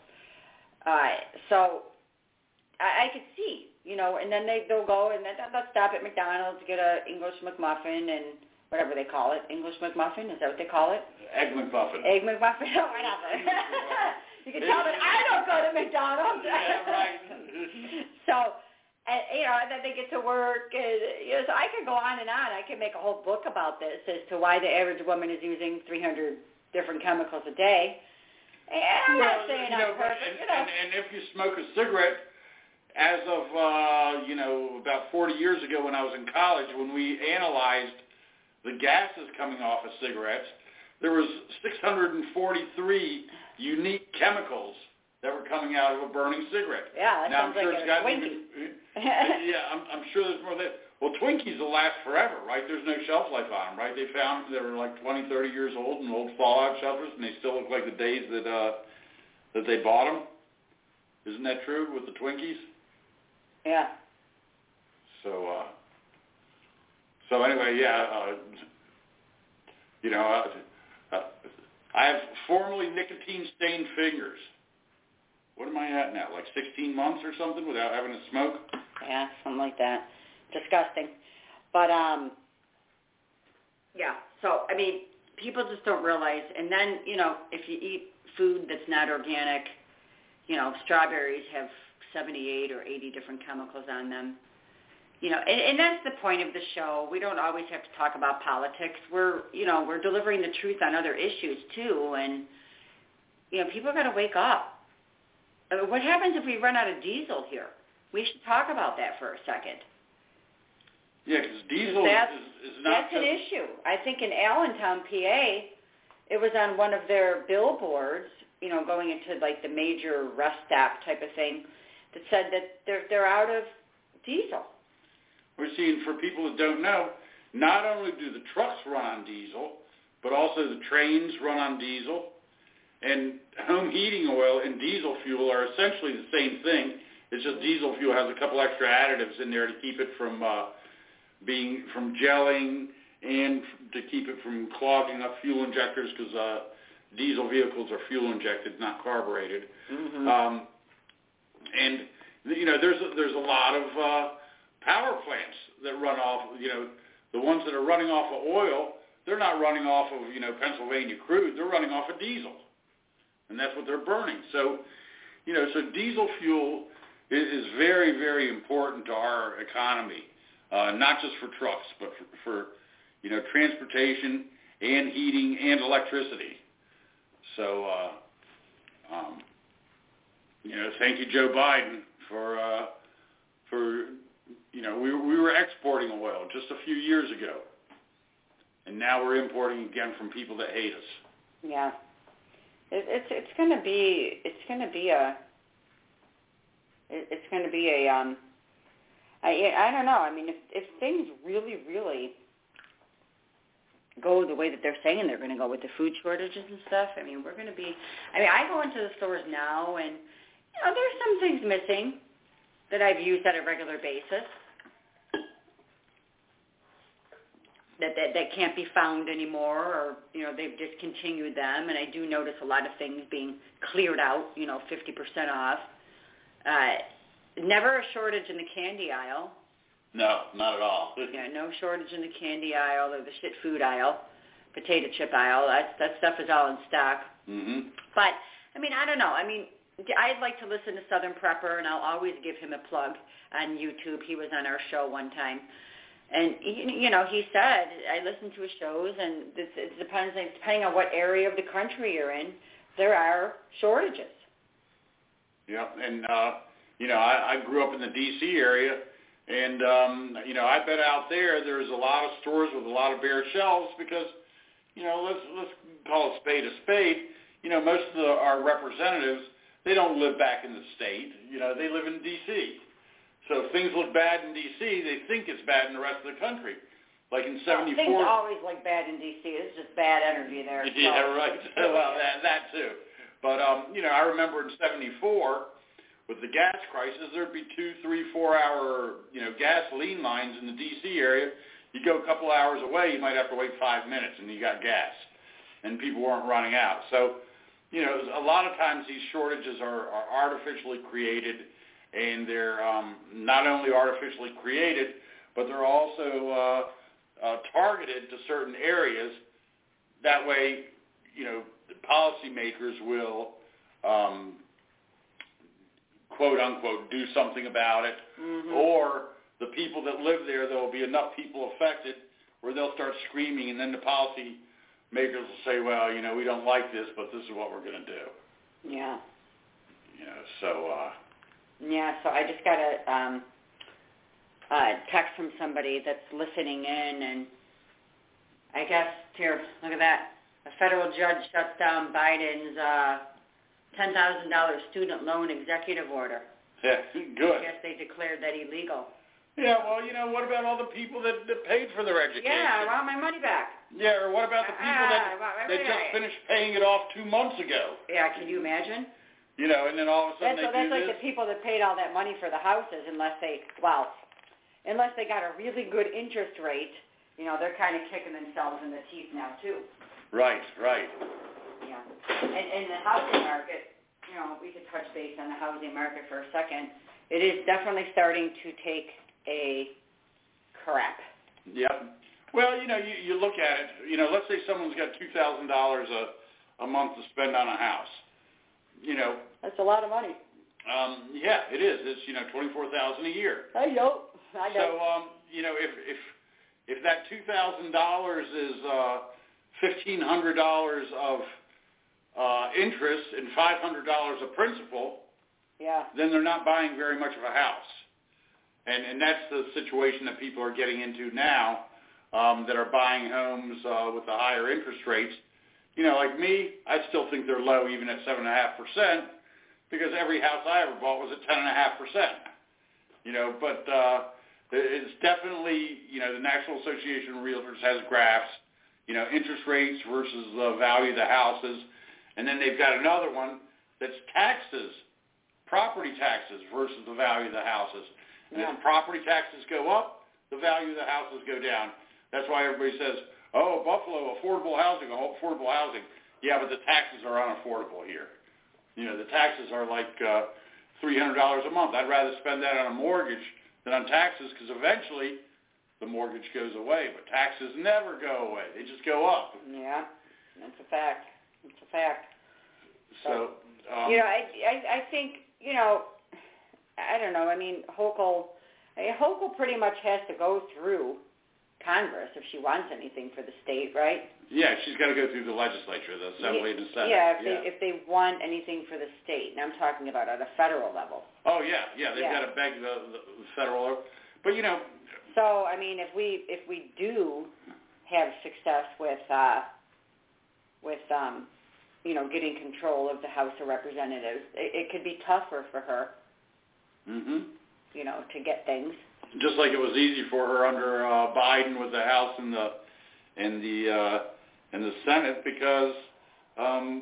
Uh, so I, I could see, you know, and then they, they'll go and then they'll stop at McDonald's, get a English McMuffin and whatever they call it. English McMuffin, is that what they call it? Egg McMuffin. Egg McMuffin, or whatever. You can tell that I don't go to McDonald's. Yeah, right. So, and, you know, and then they get to work. And, you know, so I could go on and on. I could make a whole book about this as to why the average woman is using three hundred different chemicals a day. And I'm well, not saying you I'm know, perfect. and, You know. and, and if you smoke a cigarette, as of, uh, you know, about forty years ago when I was in college, when we analyzed the gases coming off of cigarettes, there was six hundred forty-three unique chemicals that were coming out of a burning cigarette. Yeah, that now, sounds I'm sure like it's a gotten Twinkie. even, yeah, I'm, I'm sure there's more there. Well, Twinkies will last forever, right? There's no shelf life on them, right? They found they were like twenty, thirty years old in old Fallout shelters, and they still look like the days that uh, that they bought them. Isn't that true with the Twinkies? Yeah. So, uh, so anyway, yeah, uh, you know, uh, uh, I have formerly nicotine-stained fingers. What am I at now, like sixteen months or something without having to smoke? Yeah, something like that. Disgusting. But, um, yeah, so, I mean, people just don't realize. And then, you know, if you eat food that's not organic, you know, strawberries have seventy-eight or eighty different chemicals on them. You know, and, and that's the point of the show. We don't always have to talk about politics. We're, you know, we're delivering the truth on other issues, too. And, you know, people got to wake up. I mean, what happens if we run out of diesel here? We should talk about that for a second. Yeah, because diesel that's, is, is not That's an just... issue. I think in Allentown, P A, it was on one of their billboards, you know, going into, like, the major rest stop type of thing, that said that they're they're out of diesel. We're seeing, for people that don't know, not only do the trucks run on diesel, but also the trains run on diesel. And home heating oil and diesel fuel are essentially the same thing. It's just diesel fuel has a couple extra additives in there to keep it from uh, being from gelling and to keep it from clogging up fuel injectors, because uh, diesel vehicles are fuel injected, not carbureted. Mm-hmm. Um, and you know, there's a, there's a lot of uh, power plants that run off, you know, the ones that are running off of oil, they're not running off of, you know, Pennsylvania crude, they're running off of diesel. And that's what they're burning. So, you know, so diesel fuel is, is very, very important to our economy, uh, not just for trucks, but for, for, you know, transportation and heating and electricity. So, uh, um, you know, thank you, Joe Biden, for, uh, for, you know, we, we were exporting oil just a few years ago, and now we're importing again from people that hate us. Yeah, it, it's it's going to be it's going to be a it, it's going to be a um I I don't know. I mean, if if things really really go the way that they're saying they're going to go with the food shortages and stuff, I mean, we're going to be. I mean, I go into the stores now, and you know, there's some things missing that I've used on a regular basis. that, that that can't be found anymore, or you know they've discontinued them. And I do notice a lot of things being cleared out, you know, fifty percent off. Uh, never a shortage in the candy aisle. No, not at all. Yeah, no shortage in the candy aisle or the shit food aisle, potato chip aisle. That that stuff is all in stock. Mm-hmm. But I mean, I don't know. I mean, I'd like to listen to Southern Prepper, and I'll always give him a plug on YouTube. He was on our show one time. And, he, you know, he said, I listen to his shows, and this, it depends, depending on what area of the country you're in, there are shortages. Yeah, and, uh, you know, I, I grew up in the D C area, and, um, you know, I bet out there there's a lot of stores with a lot of bare shelves because, you know, let's, let's call a spade a spade. You know, most of the, our representatives, they don't live back in the state. You know, they live in D C So if things look bad in D C, they think it's bad in the rest of the country. Like in seventy-four. Well, things always look bad in D C It's just bad energy there. So. Yeah, right. Well, that, that too. But, um, you know, I remember in seventy-four, with the gas crisis, there'd be two, three, four-hour, you know, gasoline lines in the D C area. You go a couple hours away, you might have to wait five minutes, and you got gas. And people weren't running out. So, you know, a lot of times these shortages are, are artificially created, and they're um, not only artificially created, but they're also uh, uh, targeted to certain areas. That way, you know, the policymakers will, um, quote unquote, do something about it, mm-hmm. or the people that live there, there will be enough people affected where they'll start screaming, and then the policy makers will say, well, you know, we don't like this, but this is what we're going to do. Yeah. You know, so. Uh, yeah, so I just got a um, uh, text from somebody that's listening in, and I guess, here, look at that. A federal judge shuts down Biden's uh, ten thousand dollars student loan executive order. Yeah, good. I guess they declared that illegal. Yeah, well, you know, what about all the people that, that paid for their education? Yeah, I want my money back. Yeah, or what about the people uh, that, uh, that just finished paying it off two months ago? Yeah, can you imagine? You know, and then all of a sudden that's, they that's do like this. the people that paid all that money for the houses, unless they, well, unless they got a really good interest rate, you know, they're kind of kicking themselves in the teeth now, too. Right, right. Yeah. And, and the housing market, you know, we could touch base on the housing market for a second. It is definitely starting to take a crap. Yep. Well, you know, you, you look at it, you know, let's say someone's got two thousand dollars a, a month to spend on a house. You know. That's a lot of money. Um, yeah, it is. It's, you know, twenty-four thousand dollars a year. I know. I know. So, um, you know, if, if, if that two thousand dollars is uh, fifteen hundred dollars of uh, interest and five hundred dollars of principal, yeah, then they're not buying very much of a house. And, and that's the situation that people are getting into now, um, that are buying homes uh, with the higher interest rates. You know, like me, I still think they're low even at seven point five percent because every house I ever bought was at ten point five percent. You know, but uh, it's definitely, you know, the National Association of Realtors has graphs, you know, interest rates versus the value of the houses. And then they've got another one that's taxes, property taxes versus the value of the houses. And yeah. if property taxes go up, the value of the houses go down. That's why everybody says, oh, Buffalo, affordable housing, affordable housing. Yeah, but the taxes are unaffordable here. You know, the taxes are like uh, three hundred dollars a month. I'd rather spend that on a mortgage than on taxes because eventually the mortgage goes away. But taxes never go away. They just go up. Yeah, that's a fact. It's a fact. So, um, you know, I, I, I think, you know, I don't know. I mean, Hochul, I mean, Hochul pretty much has to go through Congress if she wants anything for the state, right? Yeah, she's got to go through the legislature, the Assembly, yeah, and the Senate. Yeah, if, yeah. They, if they want anything for the state, and I'm talking about at a federal level. Oh, yeah, yeah, they've yeah. got to beg the, the federal. But, you know. So, I mean, if we if we do have success with, uh, with um, you know, getting control of the House of Representatives, it, it could be tougher for her, mm-hmm. you know, to get things. Just like it was easy for her under uh, Biden with the House and the and the uh, and the Senate because um,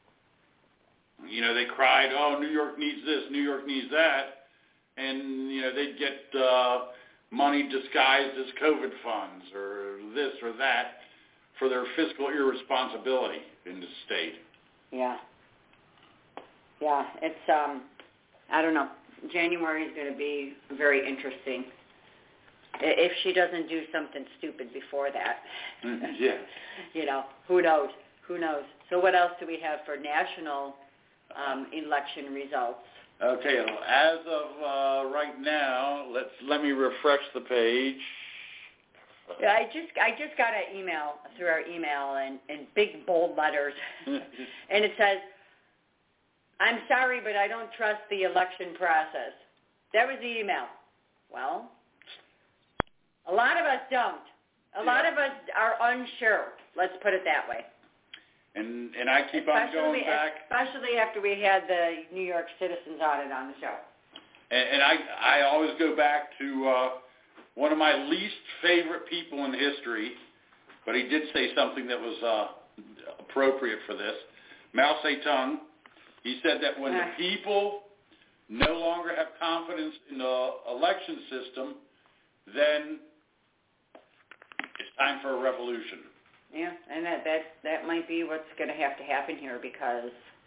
you know they cried, oh, New York needs this, New York needs that, and you know they'd get uh, money disguised as COVID funds or this or that for their fiscal irresponsibility in the state. Yeah. Yeah, it's, um, I don't know. January is going to be very interesting. If she doesn't do something stupid before that. Yeah. You know, who knows? Who knows? So what else do we have for national um, election results? Okay, well, as of uh, right now, let's let me refresh the page. Yeah, I just I just got an email through our email and in big bold letters, and it says, "I'm sorry, but I don't trust the election process." That was the email. Well, a lot of us don't. A lot of us are unsure. Let's put it that way. And and I keep especially, on going back. Especially after we had the New York Citizens Audit on the show. And, and I I always go back to uh, one of my least favorite people in history, but he did say something that was uh, appropriate for this. Mao Zedong, he said that when the people no longer have confidence in the election system, then it's time for a revolution. Yeah, and that, that, that might be what's going to have to happen here, because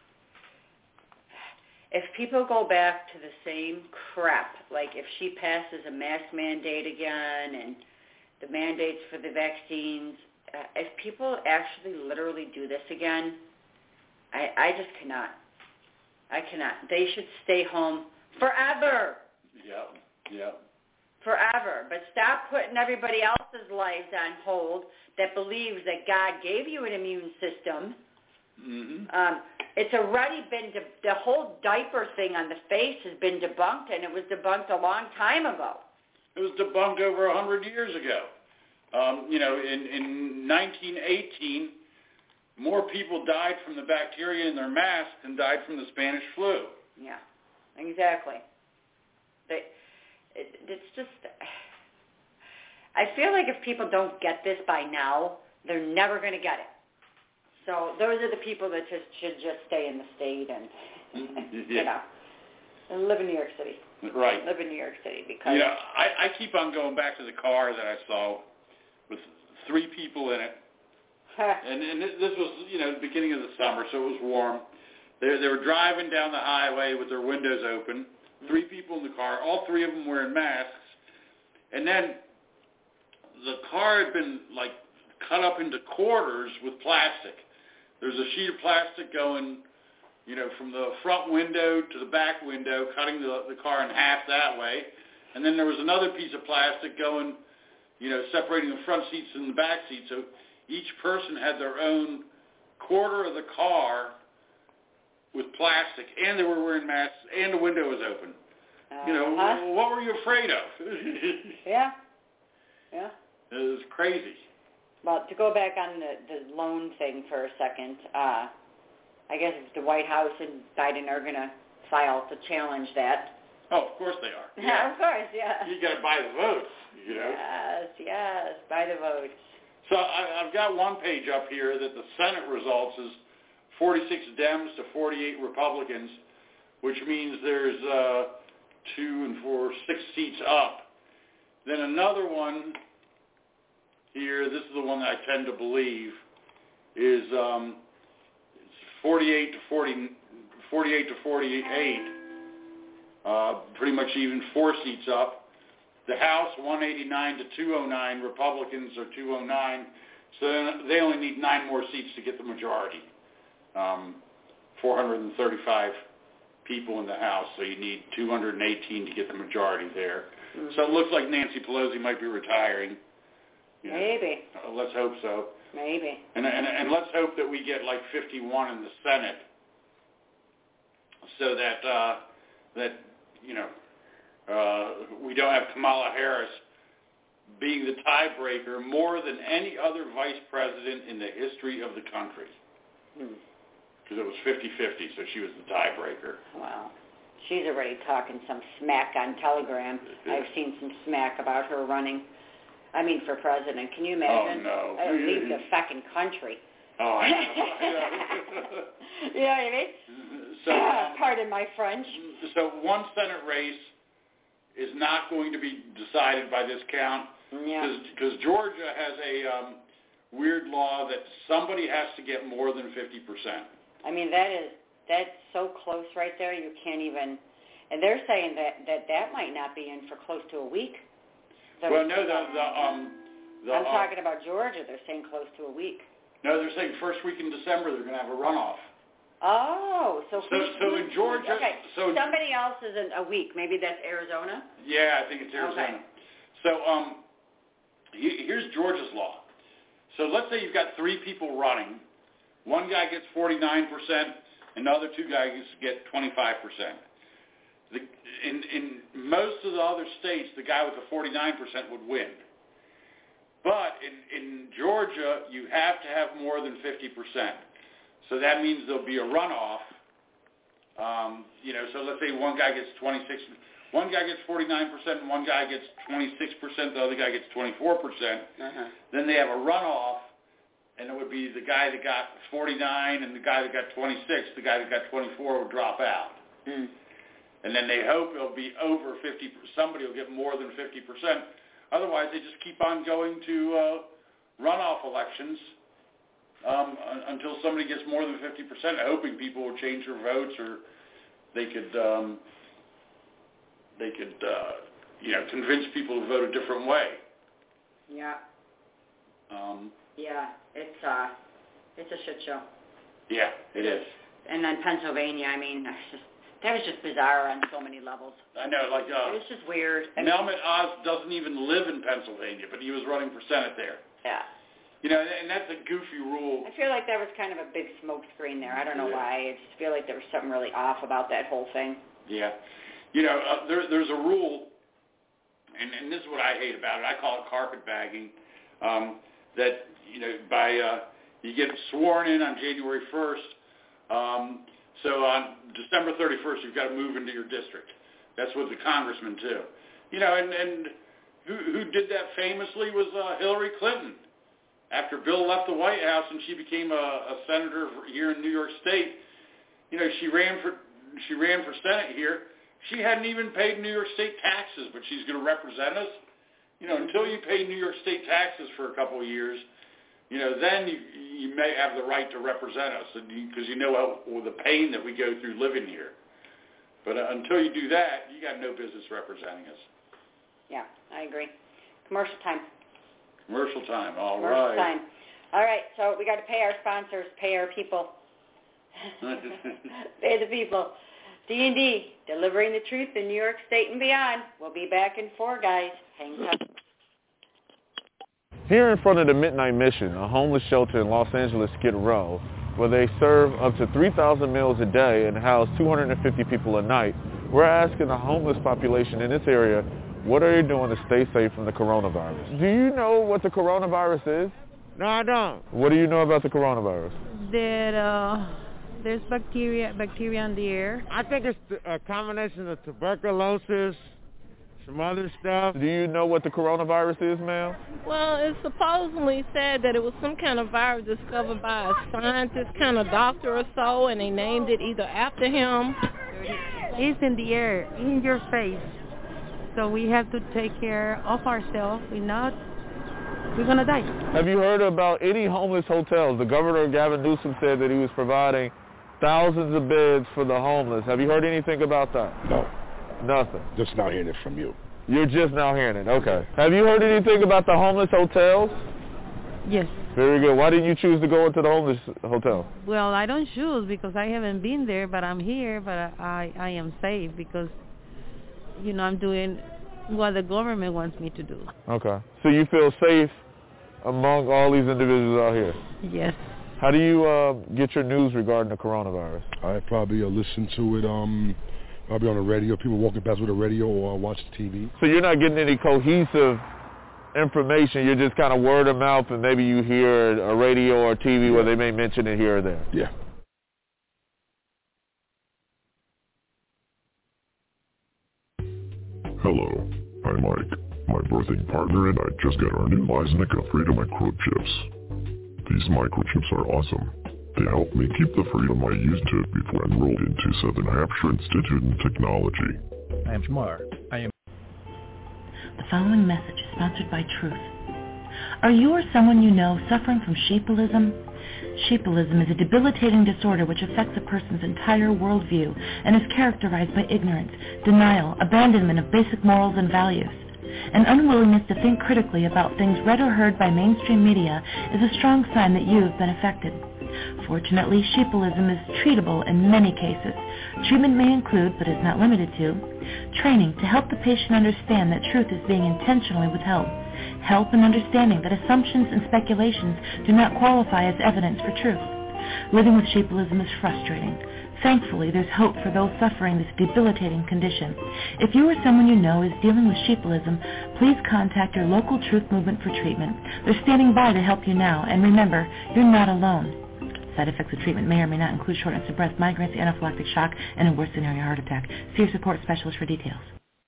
if people go back to the same crap, like if she passes a mask mandate again and the mandates for the vaccines, uh, if people actually literally do this again, I, I just cannot. I cannot. They should stay home forever. Yeah, yeah. Forever. But stop putting everybody else's lives on hold that believes that God gave you an immune system. Mm-hmm. Um, it's already been, de- the whole diaper thing on the face has been debunked, and it was debunked a long time ago. It was debunked over one hundred years ago. Um, you know, in, in nineteen eighteen, more people died from the bacteria in their mask than died from the Spanish flu. Yeah, exactly. They, it, it's just, I feel like if people don't get this by now, they're never going to get it. So those are the people that just should just stay in the state and, yeah. you know, and live in New York City. Right. Live in New York City because... You know, I, I keep on going back to the car that I saw with three people in it. and, and this was, you know, the beginning of the summer, so it was warm. They, they were driving down the highway with their windows open. Three people in the car. All three of them wearing masks. And then the car had been, like, cut up into quarters with plastic. There's a sheet of plastic going, you know, from the front window to the back window, cutting the, the car in half that way. And then there was another piece of plastic going, you know, separating the front seats and the back seats. So each person had their own quarter of the car with plastic, and they were wearing masks, and the window was open. Uh, you know, huh? What were you afraid of? yeah. Yeah. It was crazy. Well, to go back on the, the loan thing for a second, uh, I guess the White House and Biden are going to file to challenge that. Oh, of course they are. Yeah, yeah of course, yeah. You got to buy the votes, you know. Yes, yes, buy the votes. So I, I've got one page up here that the Senate results is forty-six Dems to forty-eight Republicans, which means there's uh, two and four, six seats up. Then another one here, this is the one that I tend to believe, is um, forty-eight to forty, forty-eight to forty-eight, uh, pretty much even, four seats up. The House, one eighty-nine to two oh nine, Republicans are two oh nine, so they only need nine more seats to get the majority. Um, four hundred thirty-five people in the House, so you need two hundred eighteen to get the majority there. Mm-hmm. So it looks like Nancy Pelosi might be retiring. You know, Maybe. Uh, let's hope so. Maybe. And, and and let's hope that we get like fifty-one in the Senate, so that uh, that you know uh, we don't have Kamala Harris being the tiebreaker more than any other vice president in the history of the country. Because hmm. it was fifty-fifty, so she was the tiebreaker. Wow. She's already talking some smack on Telegram. I've seen some smack about her running. I mean, for president. Can you imagine? Oh, no. Uh, leave the fucking country. Oh, I know. You know what I mean? So, um, Pardon my French. So one Senate race is not going to be decided by this count. Yeah. Because Georgia has a um, weird law that somebody has to get more than fifty percent. I mean, that is, that's so close right there, you can't even, and they're saying that that, that might not be in for close to a week. So well, no, the, the, um, the... I'm uh, talking about Georgia, they're saying close to a week. No, they're saying first week in December they're going to have a runoff. Oh, so... So, so in Georgia... Okay, so somebody else is in a week, maybe that's Arizona? Yeah, I think it's Arizona. Okay. So, um... here's Georgia's law. So let's say you've got three people running. One guy gets forty-nine percent, and the other two guys get twenty-five percent. The, in, in most of the other states, the guy with the forty-nine percent would win. But in, in Georgia, you have to have more than fifty percent. So that means there'll be a runoff. Um, you know, so let's say one guy gets twenty-six percent. One guy gets forty-nine percent and one guy gets twenty-six percent, the other guy gets twenty-four percent. Uh-huh. Then they have a runoff, and it would be the guy that got forty-nine and the guy that got twenty-six, the guy that got twenty-four would drop out. Mm. And then they hope it'll be over fifty percent. Somebody will get more than fifty percent. Otherwise, they just keep on going to uh, runoff elections um, until somebody gets more than fifty percent, hoping people will change their votes or they could... Um, they could, uh, you know, convince people to vote a different way. Yeah. Um, yeah, it's uh, it's a shit show. Yeah, it is. And then Pennsylvania, I mean, that's just, that was just bizarre on so many levels. I know, like... Uh, it was just weird. I Mehmet Oz doesn't even live in Pennsylvania, but he was running for Senate there. Yeah. You know, and that's a goofy rule. I feel like that was kind of a big smoke screen there. I don't know yeah. why. I just feel like there was something really off about that whole thing. Yeah. You know, uh, there, there's a rule, and, and this is what I hate about it. I call it carpetbagging, um, that, you know, by, uh, you get sworn in on January first, um, so on December thirty-first, you've got to move into your district. That's what the congressmen do. You know, and, and who, who did that famously was uh, Hillary Clinton. After Bill left the White House and she became a, a senator here in New York State, you know, she ran for she ran for Senate here. She hadn't even paid New York State taxes, but she's going to represent us. You know, until you pay New York State taxes for a couple of years, you know, then you, you may have the right to represent us, because you, you know how, well, the pain that we go through living here. But uh, until you do that, you got no business representing us. Yeah, I agree. Commercial time. Commercial time, all Commercial right. time. All right, so we got to pay our sponsors, pay our people. Pay the people. D and D, delivering the truth in New York State and beyond. We'll be back in four, guys. Hang tight. Here in front of the Midnight Mission, a homeless shelter in Los Angeles, Skid Row, where they serve up to three thousand meals a day and house two hundred fifty people a night, we're asking the homeless population in this area, what are you doing to stay safe from the coronavirus? Do you know what the coronavirus is? No, I don't. What do you know about the coronavirus? That uh, there's bacteria, bacteria in the air. I think it's a combination of tuberculosis, some other stuff. Do you know what the coronavirus is, ma'am? Well, it's supposedly said that it was some kind of virus discovered by a scientist, kind of doctor or so, and they named it either after him. It's in the air, in your face. So we have to take care of ourselves. We're not, we're going to die. Have you heard about any homeless hotels? The governor, Gavin Newsom, said that he was providing thousands of beds for the homeless. Have you heard anything about that? No. Nothing. Just now hearing it from you. You're just now hearing it. Okay. Have you heard anything about the homeless hotels? Yes. Very good. Why didn't you choose to go into the homeless hotel? Well, I don't choose because I haven't been there, but I'm here, but I, I am safe because, you know, I'm doing what the government wants me to do. Okay. So you feel safe among all these individuals out here? Yes. How do you uh, get your news regarding the coronavirus? I probably uh, listen to it, um, probably on the radio, people walking past with a radio or watch the T V. So you're not getting any cohesive information, you're just kind of word of mouth, and maybe you hear a radio or T V yeah. where they may mention it here or there? Yeah. Hello, I'm Mike, my birthing partner, and I just got our new Lysenica Freedom microchips. These microchips are awesome. They help me keep the freedom I used to before I enrolled into Southern Hampshire Institute of Technology. I am smart. I am The following message is sponsored by Truth. Are you or someone you know suffering from sheepilism? Sheepilism is a debilitating disorder which affects a person's entire worldview and is characterized by ignorance, denial, abandonment of basic morals and values. An unwillingness to think critically about things read or heard by mainstream media is a strong sign that you have been affected. Fortunately, sheepilism is treatable in many cases. Treatment may include, but is not limited to, training to help the patient understand that truth is being intentionally withheld, help in understanding that assumptions and speculations do not qualify as evidence for truth. Living with sheepilism is frustrating. Thankfully, there's hope for those suffering this debilitating condition. If you or someone you know is dealing with sheepilism, please contact your local Truth Movement for treatment. They're standing by to help you now, and remember, you're not alone. Side effects of treatment may or may not include shortness of breath, migraines, anaphylactic shock, and in worst scenario, heart attack. See your support specialist for details.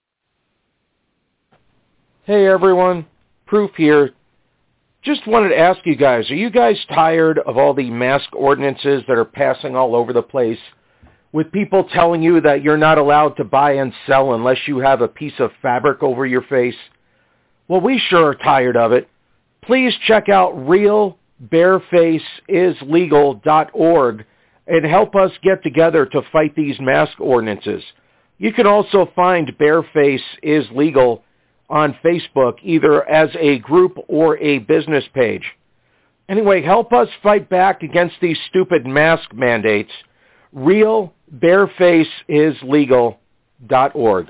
Hey everyone, Proof here. Just wanted to ask you guys, are you guys tired of all the mask ordinances that are passing all over the place, with people telling you that you're not allowed to buy and sell unless you have a piece of fabric over your face? Well, we sure are tired of it. Please check out real bareface is legal dot org and help us get together to fight these mask ordinances. You can also find Bareface is Legal on Facebook, either as a group or a business page. Anyway, help us fight back against these stupid mask mandates. real bareface is legal dot org.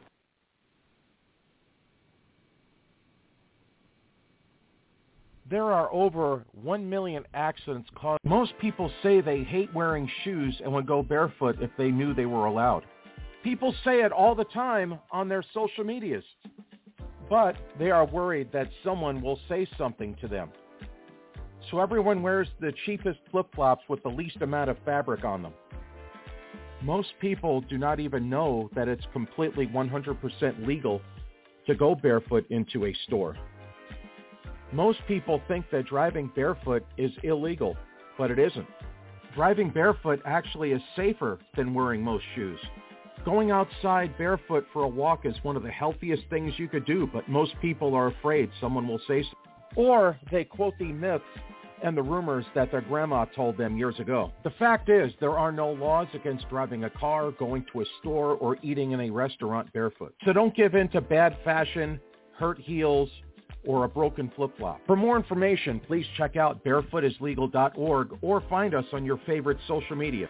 There are over one million accidents caused. Most people say they hate wearing shoes and would go barefoot if they knew they were allowed. People say it all the time on their social medias, but they are worried that someone will say something to them. So everyone wears the cheapest flip-flops with the least amount of fabric on them. Most people do not even know that it's completely one hundred percent legal to go barefoot into a store. Most people think that driving barefoot is illegal, but it isn't. Driving barefoot actually is safer than wearing most shoes. Going outside barefoot for a walk is one of the healthiest things you could do, but most people are afraid someone will say so. Or they quote the myths and the rumors that their grandma told them years ago. The fact is, there are no laws against driving a car, going to a store, or eating in a restaurant barefoot. So don't give in to bad fashion, hurt heels, or a broken flip-flop. For more information, please check out barefoot is legal dot org or find us on your favorite social media.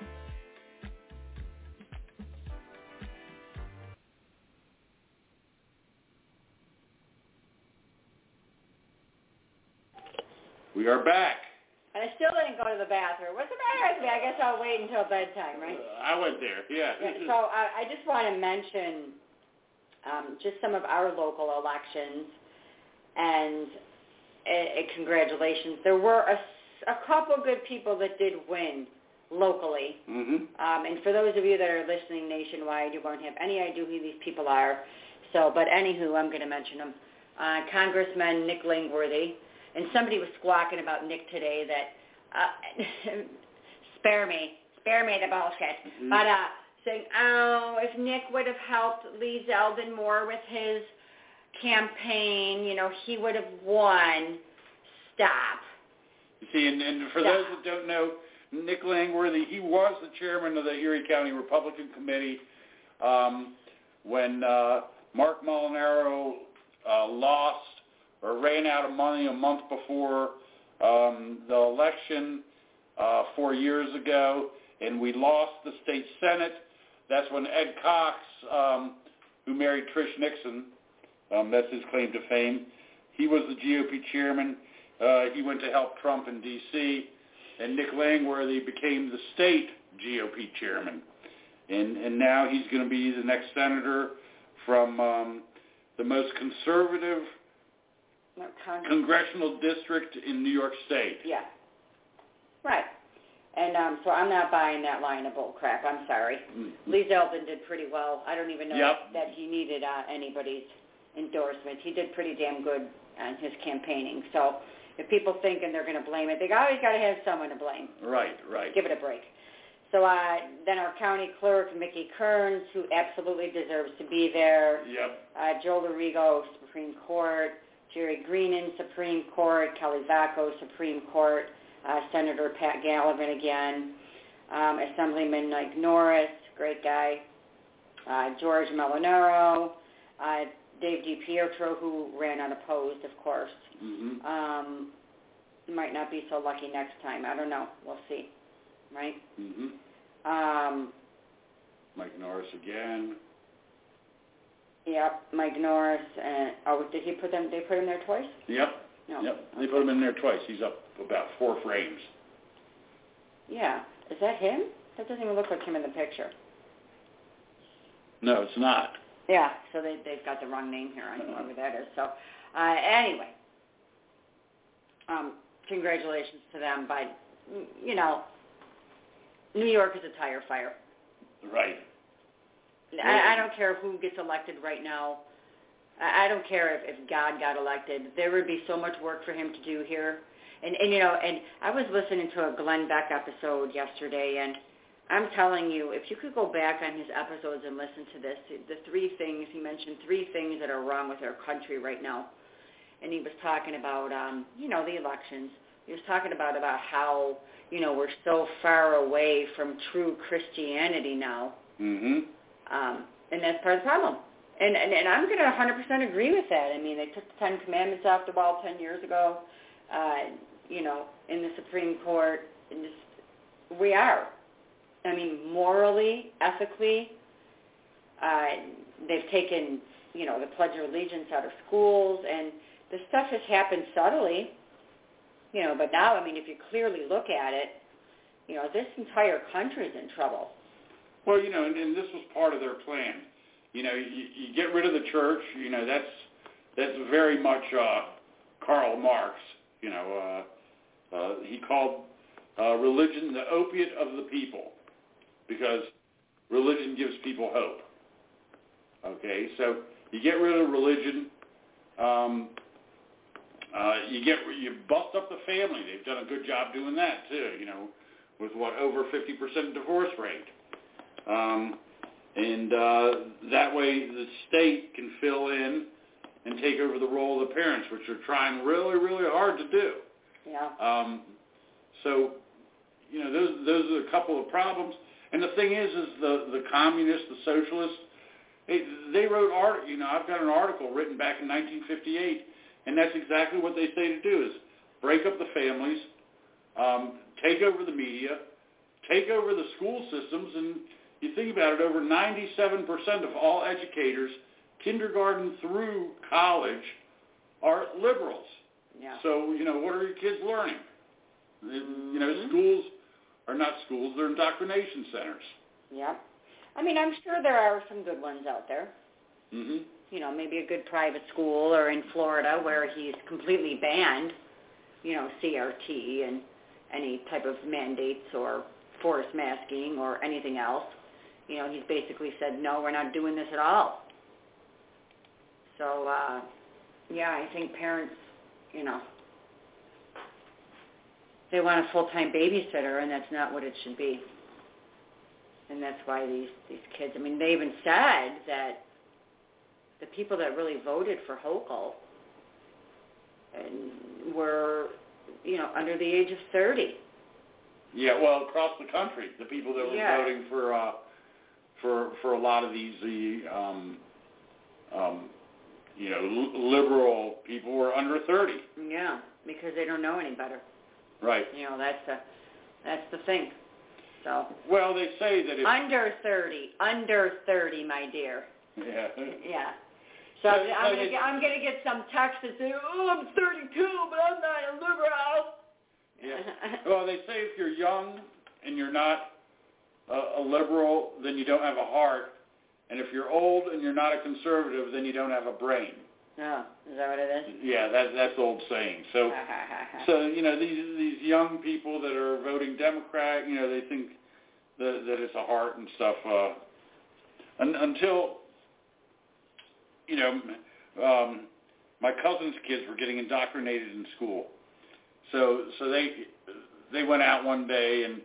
We are back. And I still didn't go to the bathroom. What's the matter with me? I guess I'll wait until bedtime, right? Uh, I went there, yeah. yeah so I, I just want to mention um, just some of our local elections. And uh, congratulations. There were a, a couple good people that did win locally. Mm-hmm. Um, and for those of you that are listening nationwide, you won't have any idea who these people are. So, but anywho, I'm going to mention them. Uh, Congressman Nick Langworthy. And somebody was squawking about Nick today that, uh, spare me, spare me the bullshit. Mm-hmm. But uh, saying, oh, if Nick would have helped Lee Zeldin more with his campaign, you know, he would have won. Stop. You see, and, and for Stop. those that don't know, Nick Langworthy, he was the chairman of the Erie County Republican Committee um, when uh, Mark Molinaro uh, lost or ran out of money a month before um, the election uh, four years ago, and we lost the state Senate. That's when Ed Cox, um, who married Trish Nixon, Um, that's his claim to fame. He was the G O P chairman. Uh, he went to help Trump in D C, and Nick Langworthy became the state G O P chairman. And, and now he's going to be the next senator from um, the most conservative no, con- congressional district in New York State. Yeah. Right. And um, so I'm not buying that line of bull crap. I'm sorry. Mm-hmm. Lee Zeldin did pretty well. I don't even know yep. that he needed uh, anybody's endorsement. He did pretty damn good on his campaigning. So if people thinking they're going to blame it, they always got to have someone to blame. Right, right. Give it a break. So uh, then our county clerk, Mickey Kearns, who absolutely deserves to be there. Yep. Uh, Joe Lorigo, Supreme Court. Jerry Greenan, Supreme Court. Kelly Vacco, Supreme Court. Uh, Senator Pat Gallivan again. Um, Assemblyman Mike Norris, great guy. Uh, George Molinaro. Uh, Dave DiPietro, who ran unopposed, of course. Mm-hmm. Um, might not be so lucky next time. I don't know. We'll see. Right? Mm-hmm. Um, Mike Norris again. Yep, Mike Norris. And oh, did he put them? They put him there twice? Yep. No. Yep. They put him in there twice. He's up about four frames. Yeah. Is that him? That doesn't even look like him in the picture. No, it's not. Yeah. So they they've got the wrong name here. I don't know who that is. So uh, anyway, um, congratulations to them. By you know, New York is a tire fire. Right. I, I don't care who gets elected right now. I, I don't care if, if God got elected. There would be so much work for him to do here. And, and, you know, and I was listening to a Glenn Beck episode yesterday, and I'm telling you, if you could go back on his episodes and listen to this, the three things, he mentioned three things that are wrong with our country right now. And he was talking about, um, you know, the elections. He was talking about, about how, you know, we're so far away from true Christianity now. Mm-hmm. Um, and that's part of the problem. And, and, and I'm going to one hundred percent agree with that. I mean, they took the Ten Commandments off the wall ten years ago, uh, you know, in the Supreme Court. And just, we are. I mean, morally, ethically, uh, they've taken, you know, the Pledge of Allegiance out of schools. And this stuff has happened subtly, you know, but now, I mean, if you clearly look at it, you know, this entire country's in trouble. Well, you know, and, and this was part of their plan. You know, you, you get rid of the church. You know, that's that's very much uh, Karl Marx. You know, uh, uh, he called uh, religion the opiate of the people because religion gives people hope. Okay, so you get rid of religion. Um, uh, you get you bust up the family. They've done a good job doing that too. You know, with what over fifty percent divorce rate. Um, and uh, that way the state can fill in and take over the role of the parents, which are trying really, really hard to do. Yeah. Um, so, you know, those those are a couple of problems. And the thing is, is the, the communists, the socialists, they, they wrote art. You know, I've got an article written back in nineteen fifty-eight, and that's exactly what they say to do: is break up the families, um, take over the media, take over the school systems, and you think about it, over ninety-seven percent of all educators, kindergarten through college, are liberals. Yeah. So, you know, what are your kids learning? You know, schools are not schools, they're indoctrination centers. Yeah. I mean, I'm sure there are some good ones out there. Mm-hmm. You know, maybe a good private school, or in Florida where he's completely banned, you know, C R T and any type of mandates or forced masking or anything else. You know, he's basically said, no, we're not doing this at all. So, uh, yeah, I think parents, you know, they want a full-time babysitter, and that's not what it should be. And that's why these, these kids, I mean, they even said that the people that really voted for Hochul and were, you know, under the age of thirty. Yeah, well, across the country, the people that were yeah. voting for uh, for for a lot of these, the um, um, you know, l- liberal people were under thirty. Yeah, because they don't know any better. Right. You know, that's the that's the thing. So. Well, they say that if under thirty, under thirty, my dear. Yeah. Yeah. So, so I'm gonna get, I'm gonna get some text that say, oh, I'm thirty-two, but I'm not a liberal. Yeah. Well, they say if you're young and you're not a, a liberal, then you don't have a heart, and if you're old and you're not a conservative, then you don't have a brain. Oh, is that what it is? Yeah, that, that's old saying. So, so you know, these these young people that are voting Democrat, you know, they think that, that it's a heart and stuff. Uh, un, until, you know, um, my cousin's kids were getting indoctrinated in school. So, so they they went out one day and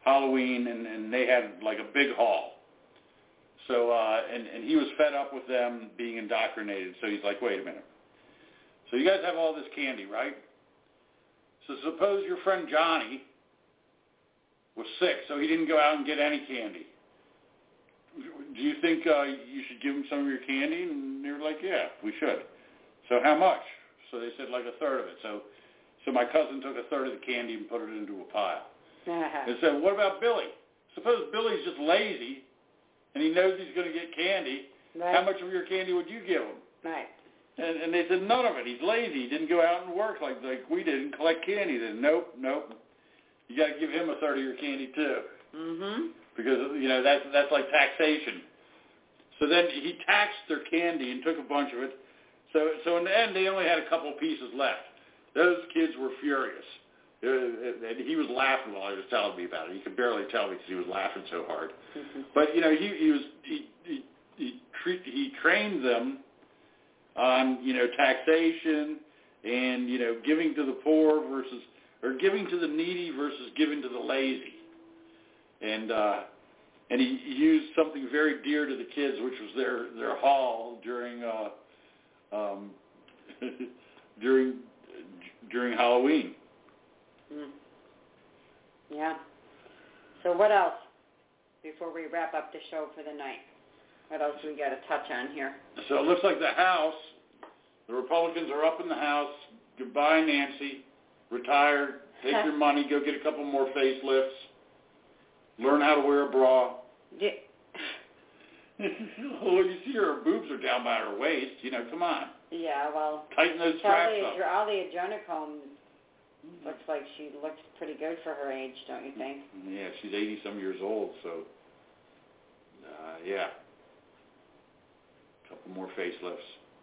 Halloween, and, and they had like a big haul. So, uh, and, and he was fed up with them being indoctrinated. So he's like, wait a minute. So you guys have all this candy, right? So suppose your friend Johnny was sick, so he didn't go out and get any candy. Do you think uh, you should give him some of your candy? And they were like, yeah, we should. So how much? So they said like a third of it. So so my cousin took a third of the candy and put it into a pile. And said, what about Billy? Suppose Billy's just lazy and he knows he's going to get candy. Right. How much of your candy would you give him? Right. And, and they said, none of it. He's lazy. He didn't go out and work like, like we did and collect candy. They said, nope, nope. You got to give him a third of your candy too. Mm-hmm. Because, you know, that's, that's like taxation. So then he taxed their candy and took a bunch of it. So so in the end, they only had a couple pieces left. Those kids were furious. And he was laughing while he was telling me about it. You could barely tell me because he was laughing so hard. Mm-hmm. But, you know, he, he was he, he, he, treat, he trained them on, you know, taxation and, you know, giving to the poor versus, or giving to the needy versus giving to the lazy. And uh, and he used something very dear to the kids, which was their, their haul during uh, um, during during Halloween. Mm. Yeah. So what else before we wrap up the show for the night? What else we got to touch on here? So it looks like the House, the Republicans are up in the House. Goodbye, Nancy. Retire. Take your money. Go get a couple more facelifts. Learn how to wear a bra. Yeah. Well, you see her boobs are down by her waist. You know, come on. Yeah, well, tighten those all straps the, up. all the adrenochrome looks like she looks pretty good for her age, don't you think? Yeah, she's eighty-some years old, so, uh, yeah. A couple more facelifts.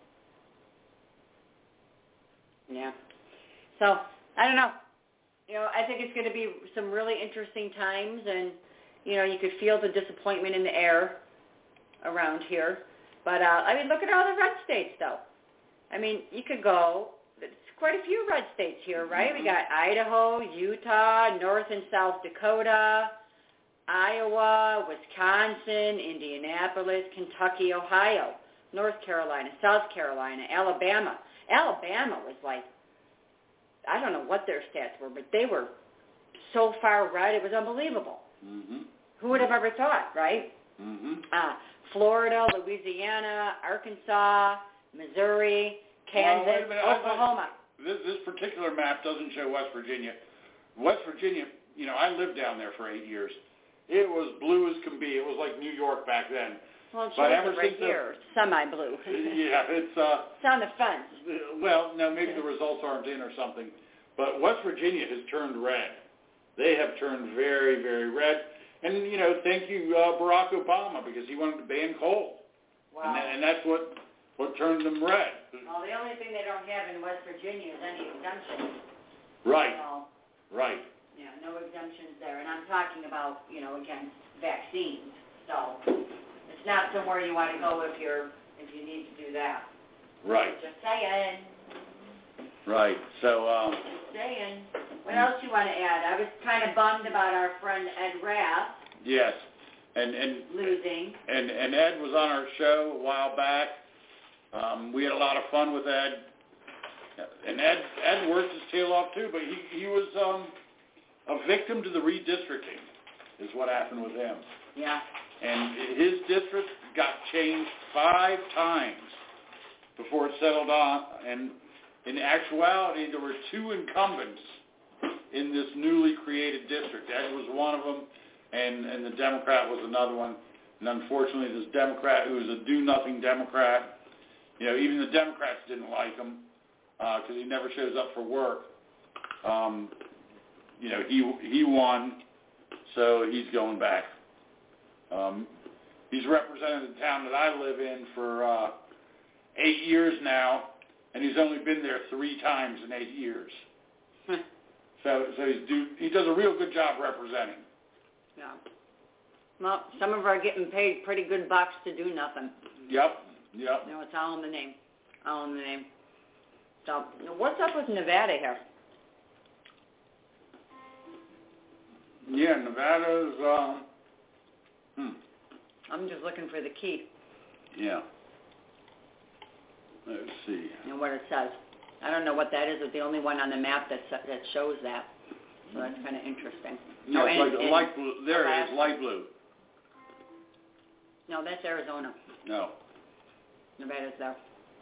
Yeah. So, I don't know. You know, I think it's going to be some really interesting times, and, you know, you could feel the disappointment in the air around here. But, uh, I mean, look at all the red states, though. I mean, you could go, it's quite a few red states here, right? Mm-hmm. We got Idaho, Utah, North and South Dakota, Iowa, Wisconsin, Indianapolis, Kentucky, Ohio, North Carolina, South Carolina, Alabama. Alabama was like, I don't know what their stats were, but they were so far red, it was unbelievable. Mm-hmm. Who would have ever thought, right? Mm-hmm. Uh, Florida, Louisiana, Arkansas, Missouri, Kansas, well, wait a minute. Oklahoma. I, this, this particular map doesn't show West Virginia. West Virginia, you know, I lived down there for eight years. It was blue as can be. It was like New York back then. Well, it but shows ever it right since here, semi-blue. Yeah, it's... Uh, it's on the fence. Well, no, maybe the results aren't in or something. But West Virginia has turned red. They have turned very, very red. And, you know, thank you, uh, Barack Obama, because he wanted to ban coal. Wow. And, that, and that's what, what turned them red. Well, the only thing they don't have in West Virginia is any exemptions. Right. So, right. Yeah, no exemptions there. And I'm talking about, you know, against vaccines. So it's not somewhere you want to go if you're if you need to do that. Right. Just saying. Right. So, um... Just saying. What else do you want to add? I was kind of bummed about our friend Ed Rath. Yes. And, and, losing. And, and Ed was on our show a while back. Um, we had a lot of fun with Ed. And Ed, Ed worked his tail off too, but he, he was um, a victim to the redistricting is what happened with him. Yeah. And his district got changed five times before it settled on. And in actuality, there were two incumbents in this newly created district. Ed was one of them, and, and the Democrat was another one. And unfortunately, this Democrat, who was a do-nothing Democrat, you know, even the Democrats didn't like him because uh, he never shows up for work. Um, you know, he he won, so he's going back. Um, he's represented the town that I live in for uh, eight years now, and he's only been there three times in eight years. so so he's do, he does a real good job representing. Yeah. Well, some of them are getting paid pretty good bucks to do nothing. Yep, yep. You know, it's all in the name. All in the name. So, what's up with Nevada here? Yeah, Nevada's, um, hmm. I'm just looking for the key. Yeah. Let's see. And what it says. I don't know what that is. It's the only one on the map that that shows that. So that's kind of interesting. No, oh, it's and, like and light blue. There it Alaska. is, light blue. No, that's Arizona. No. Nevada's there.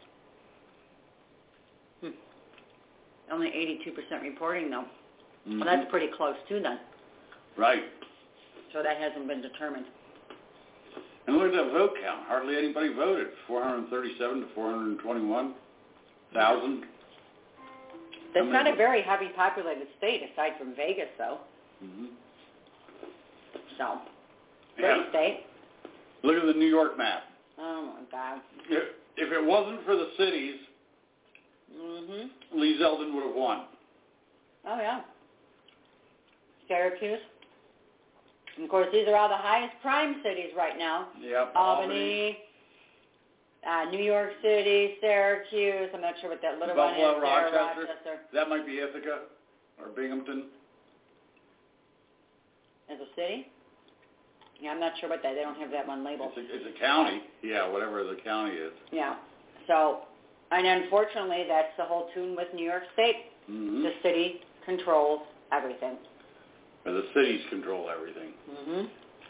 Hmm. Only eighty-two percent reporting, though. Mm-hmm. Well, that's pretty close, too, then. Right. So that hasn't been determined. And look at that vote count. Hardly anybody voted. four hundred thirty-seven to four hundred twenty-one thousand. That's not a very heavily populated state, aside from Vegas, though. Mm-hmm. So, great Yeah. state. Look at the New York map. Oh, my God. If, if it wasn't for the cities, Mm-hmm. Lee Zeldin would have won. Oh, yeah. Syracuse. And of course, these are all the highest crime cities right now. Yep. Albany, uh, New York City, Syracuse. I'm not sure what that little Buffalo, one is there. Rochester. Rochester. That might be Ithaca or Binghamton. As a city? Yeah, I'm not sure what that. They don't have that one labeled. It's a, it's a county. Yeah, whatever the county is. Yeah. So, and unfortunately, that's the whole tune with New York State. Mm-hmm. The city controls everything. Or the cities control everything. Mm-hmm.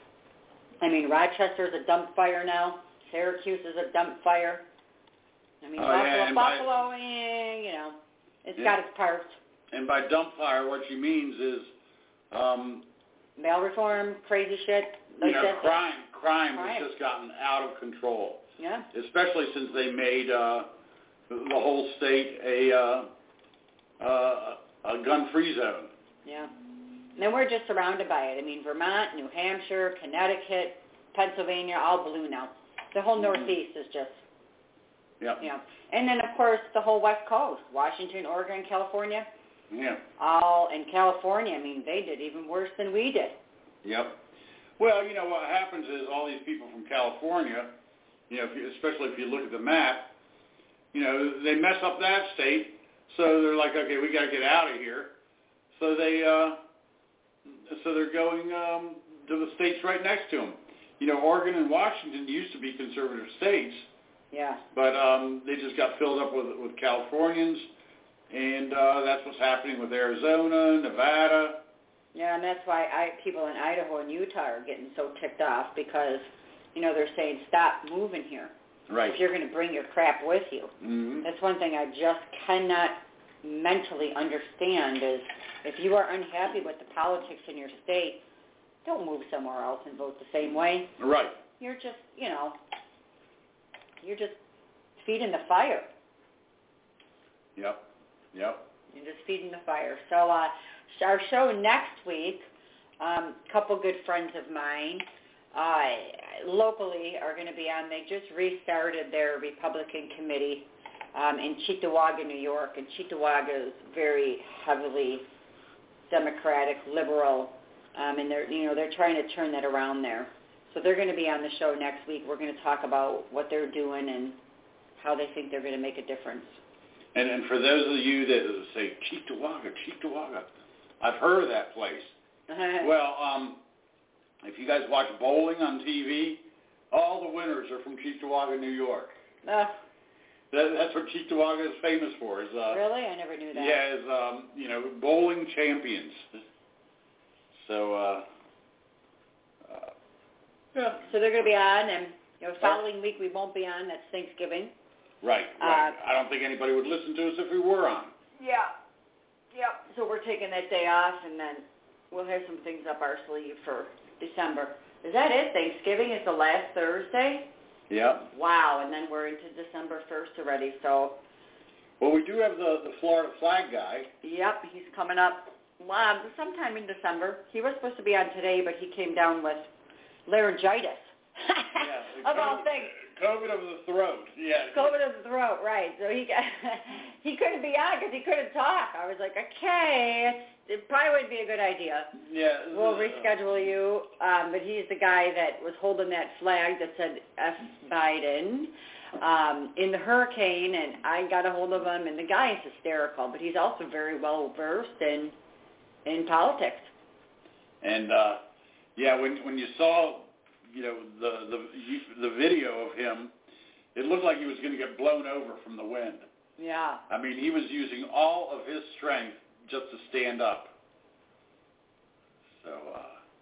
I mean, Rochester's a dump fire now. Syracuse is a dump fire. I mean, Oh, Buffalo, yeah, and Buffalo, eh, you know, it's Yeah. got its parts. And by dump fire, what she means is, um, Mail reform, crazy shit. Like you know, that. crime, crime Crime. has just gotten out of control. Yeah. Especially since they made uh, the the whole state a uh, uh, a gun-free zone. Yeah. And we're just surrounded by it. I mean, Vermont, New Hampshire, Connecticut, Pennsylvania, all blue now. The whole Northeast is just, Yep. you know. And then, of course, the whole West Coast, Washington, Oregon, California, Yeah. all in California. I mean, they did even worse than we did. Yep. Well, you know, what happens is all these people from California, you know, if you, especially if you look at the map, you know, they mess up that state, so they're like, okay, we got to get out of here. So they, uh, so they're going um, to the states right next to them. You know, Oregon and Washington used to be conservative states, Yeah. but um, they just got filled up with with Californians, and uh, that's what's happening with Arizona, Nevada. Yeah, and that's why I, people in Idaho and Utah are getting so ticked off because, you know, they're saying, stop moving here. Right. If you're going to bring your crap with you. Mm-hmm. That's one thing I just cannot mentally understand is if you are unhappy with the politics in your state, don't move somewhere else and vote the same way. Right. You're just, you know, you're just feeding the fire. Yep. Yep. You're just feeding the fire. So uh, our show next week, a um, couple good friends of mine uh, locally are going to be on. They just restarted their Republican committee um, in Cheektowaga, New York. And Cheektowaga is very heavily Democratic, liberal, um, and they're you know they're trying to turn that around there. So they're going to be on the show next week. We're going to talk about what they're doing and how they think they're going to make a difference. And and for those of you that say Cheektowaga, Cheektowaga, I've heard of that place. Well, um, if you guys watch bowling on T V, all the winners are from Cheektowaga, New York. Uh, that, that's what Cheektowaga is famous for. Is uh, really? I never knew that. Yeah, is um, you know bowling champions. So uh, uh, yeah. So they're going to be on, and you know, the following week we won't be on. That's Thanksgiving. Right, right. Uh, I don't think anybody would listen to us if we were on. Yeah. Yep. So we're taking that day off, and then we'll have some things up our sleeve for December. Is that it? Thanksgiving is the last Thursday? Yep. Wow, and then we're into December first already, so. Well, we do have the, the Florida flag guy. Yep, he's coming up um, sometime in December. He was supposed to be on today, but he came down with laryngitis. Yeah, of all things. COVID of the throat, yeah. COVID of the throat, right. So he got, he couldn't be on because he couldn't talk. I was like, okay, it probably wouldn't be a good idea. Yeah. We'll reschedule you. Um, but he's the guy that was holding that flag that said F. Biden um, in the hurricane, and I got a hold of him, and the guy is hysterical, but he's also very well versed in in politics. And uh, yeah, when when you saw, you know, the the the video of him, it looked like he was going to get blown over from the wind. Yeah. I mean, he was using all of his strength just to stand up. So, uh,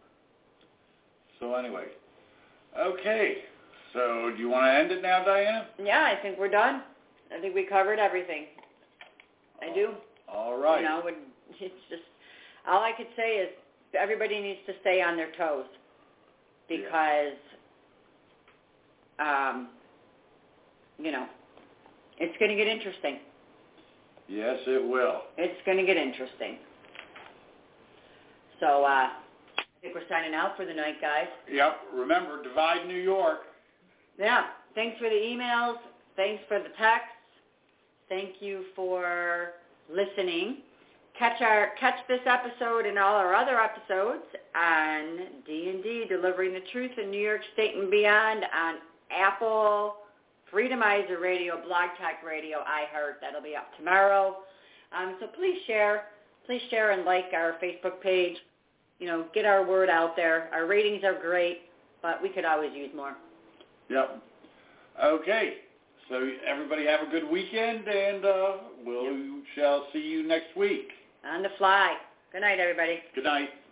so anyway, okay. So, do you want to end it now, Diana? Yeah, I think we're done. I think we covered everything. I do. All right. You know, it's just all I could say is everybody needs to stay on their toes because, um, you know, it's going to get interesting. Yes, it will. It's going to get interesting. So uh, I think we're signing out for the night, guys. Yep. Remember, divide New York. Yeah. Thanks for the emails. Thanks for the texts. Thank you for listening. Catch our catch this episode and all our other episodes on D and D, Delivering the Truth in New York State and Beyond on Apple, Freedomizer Radio, Blog Talk Radio, iHeart. That'll be up tomorrow. Um, so please share. Please share and like our Facebook page. You know, get our word out there. Our ratings are great, but we could always use more. Yep. Okay. So everybody have a good weekend, and uh, we'll yep. shall see you next week. On the fly. Good night, everybody. Good night.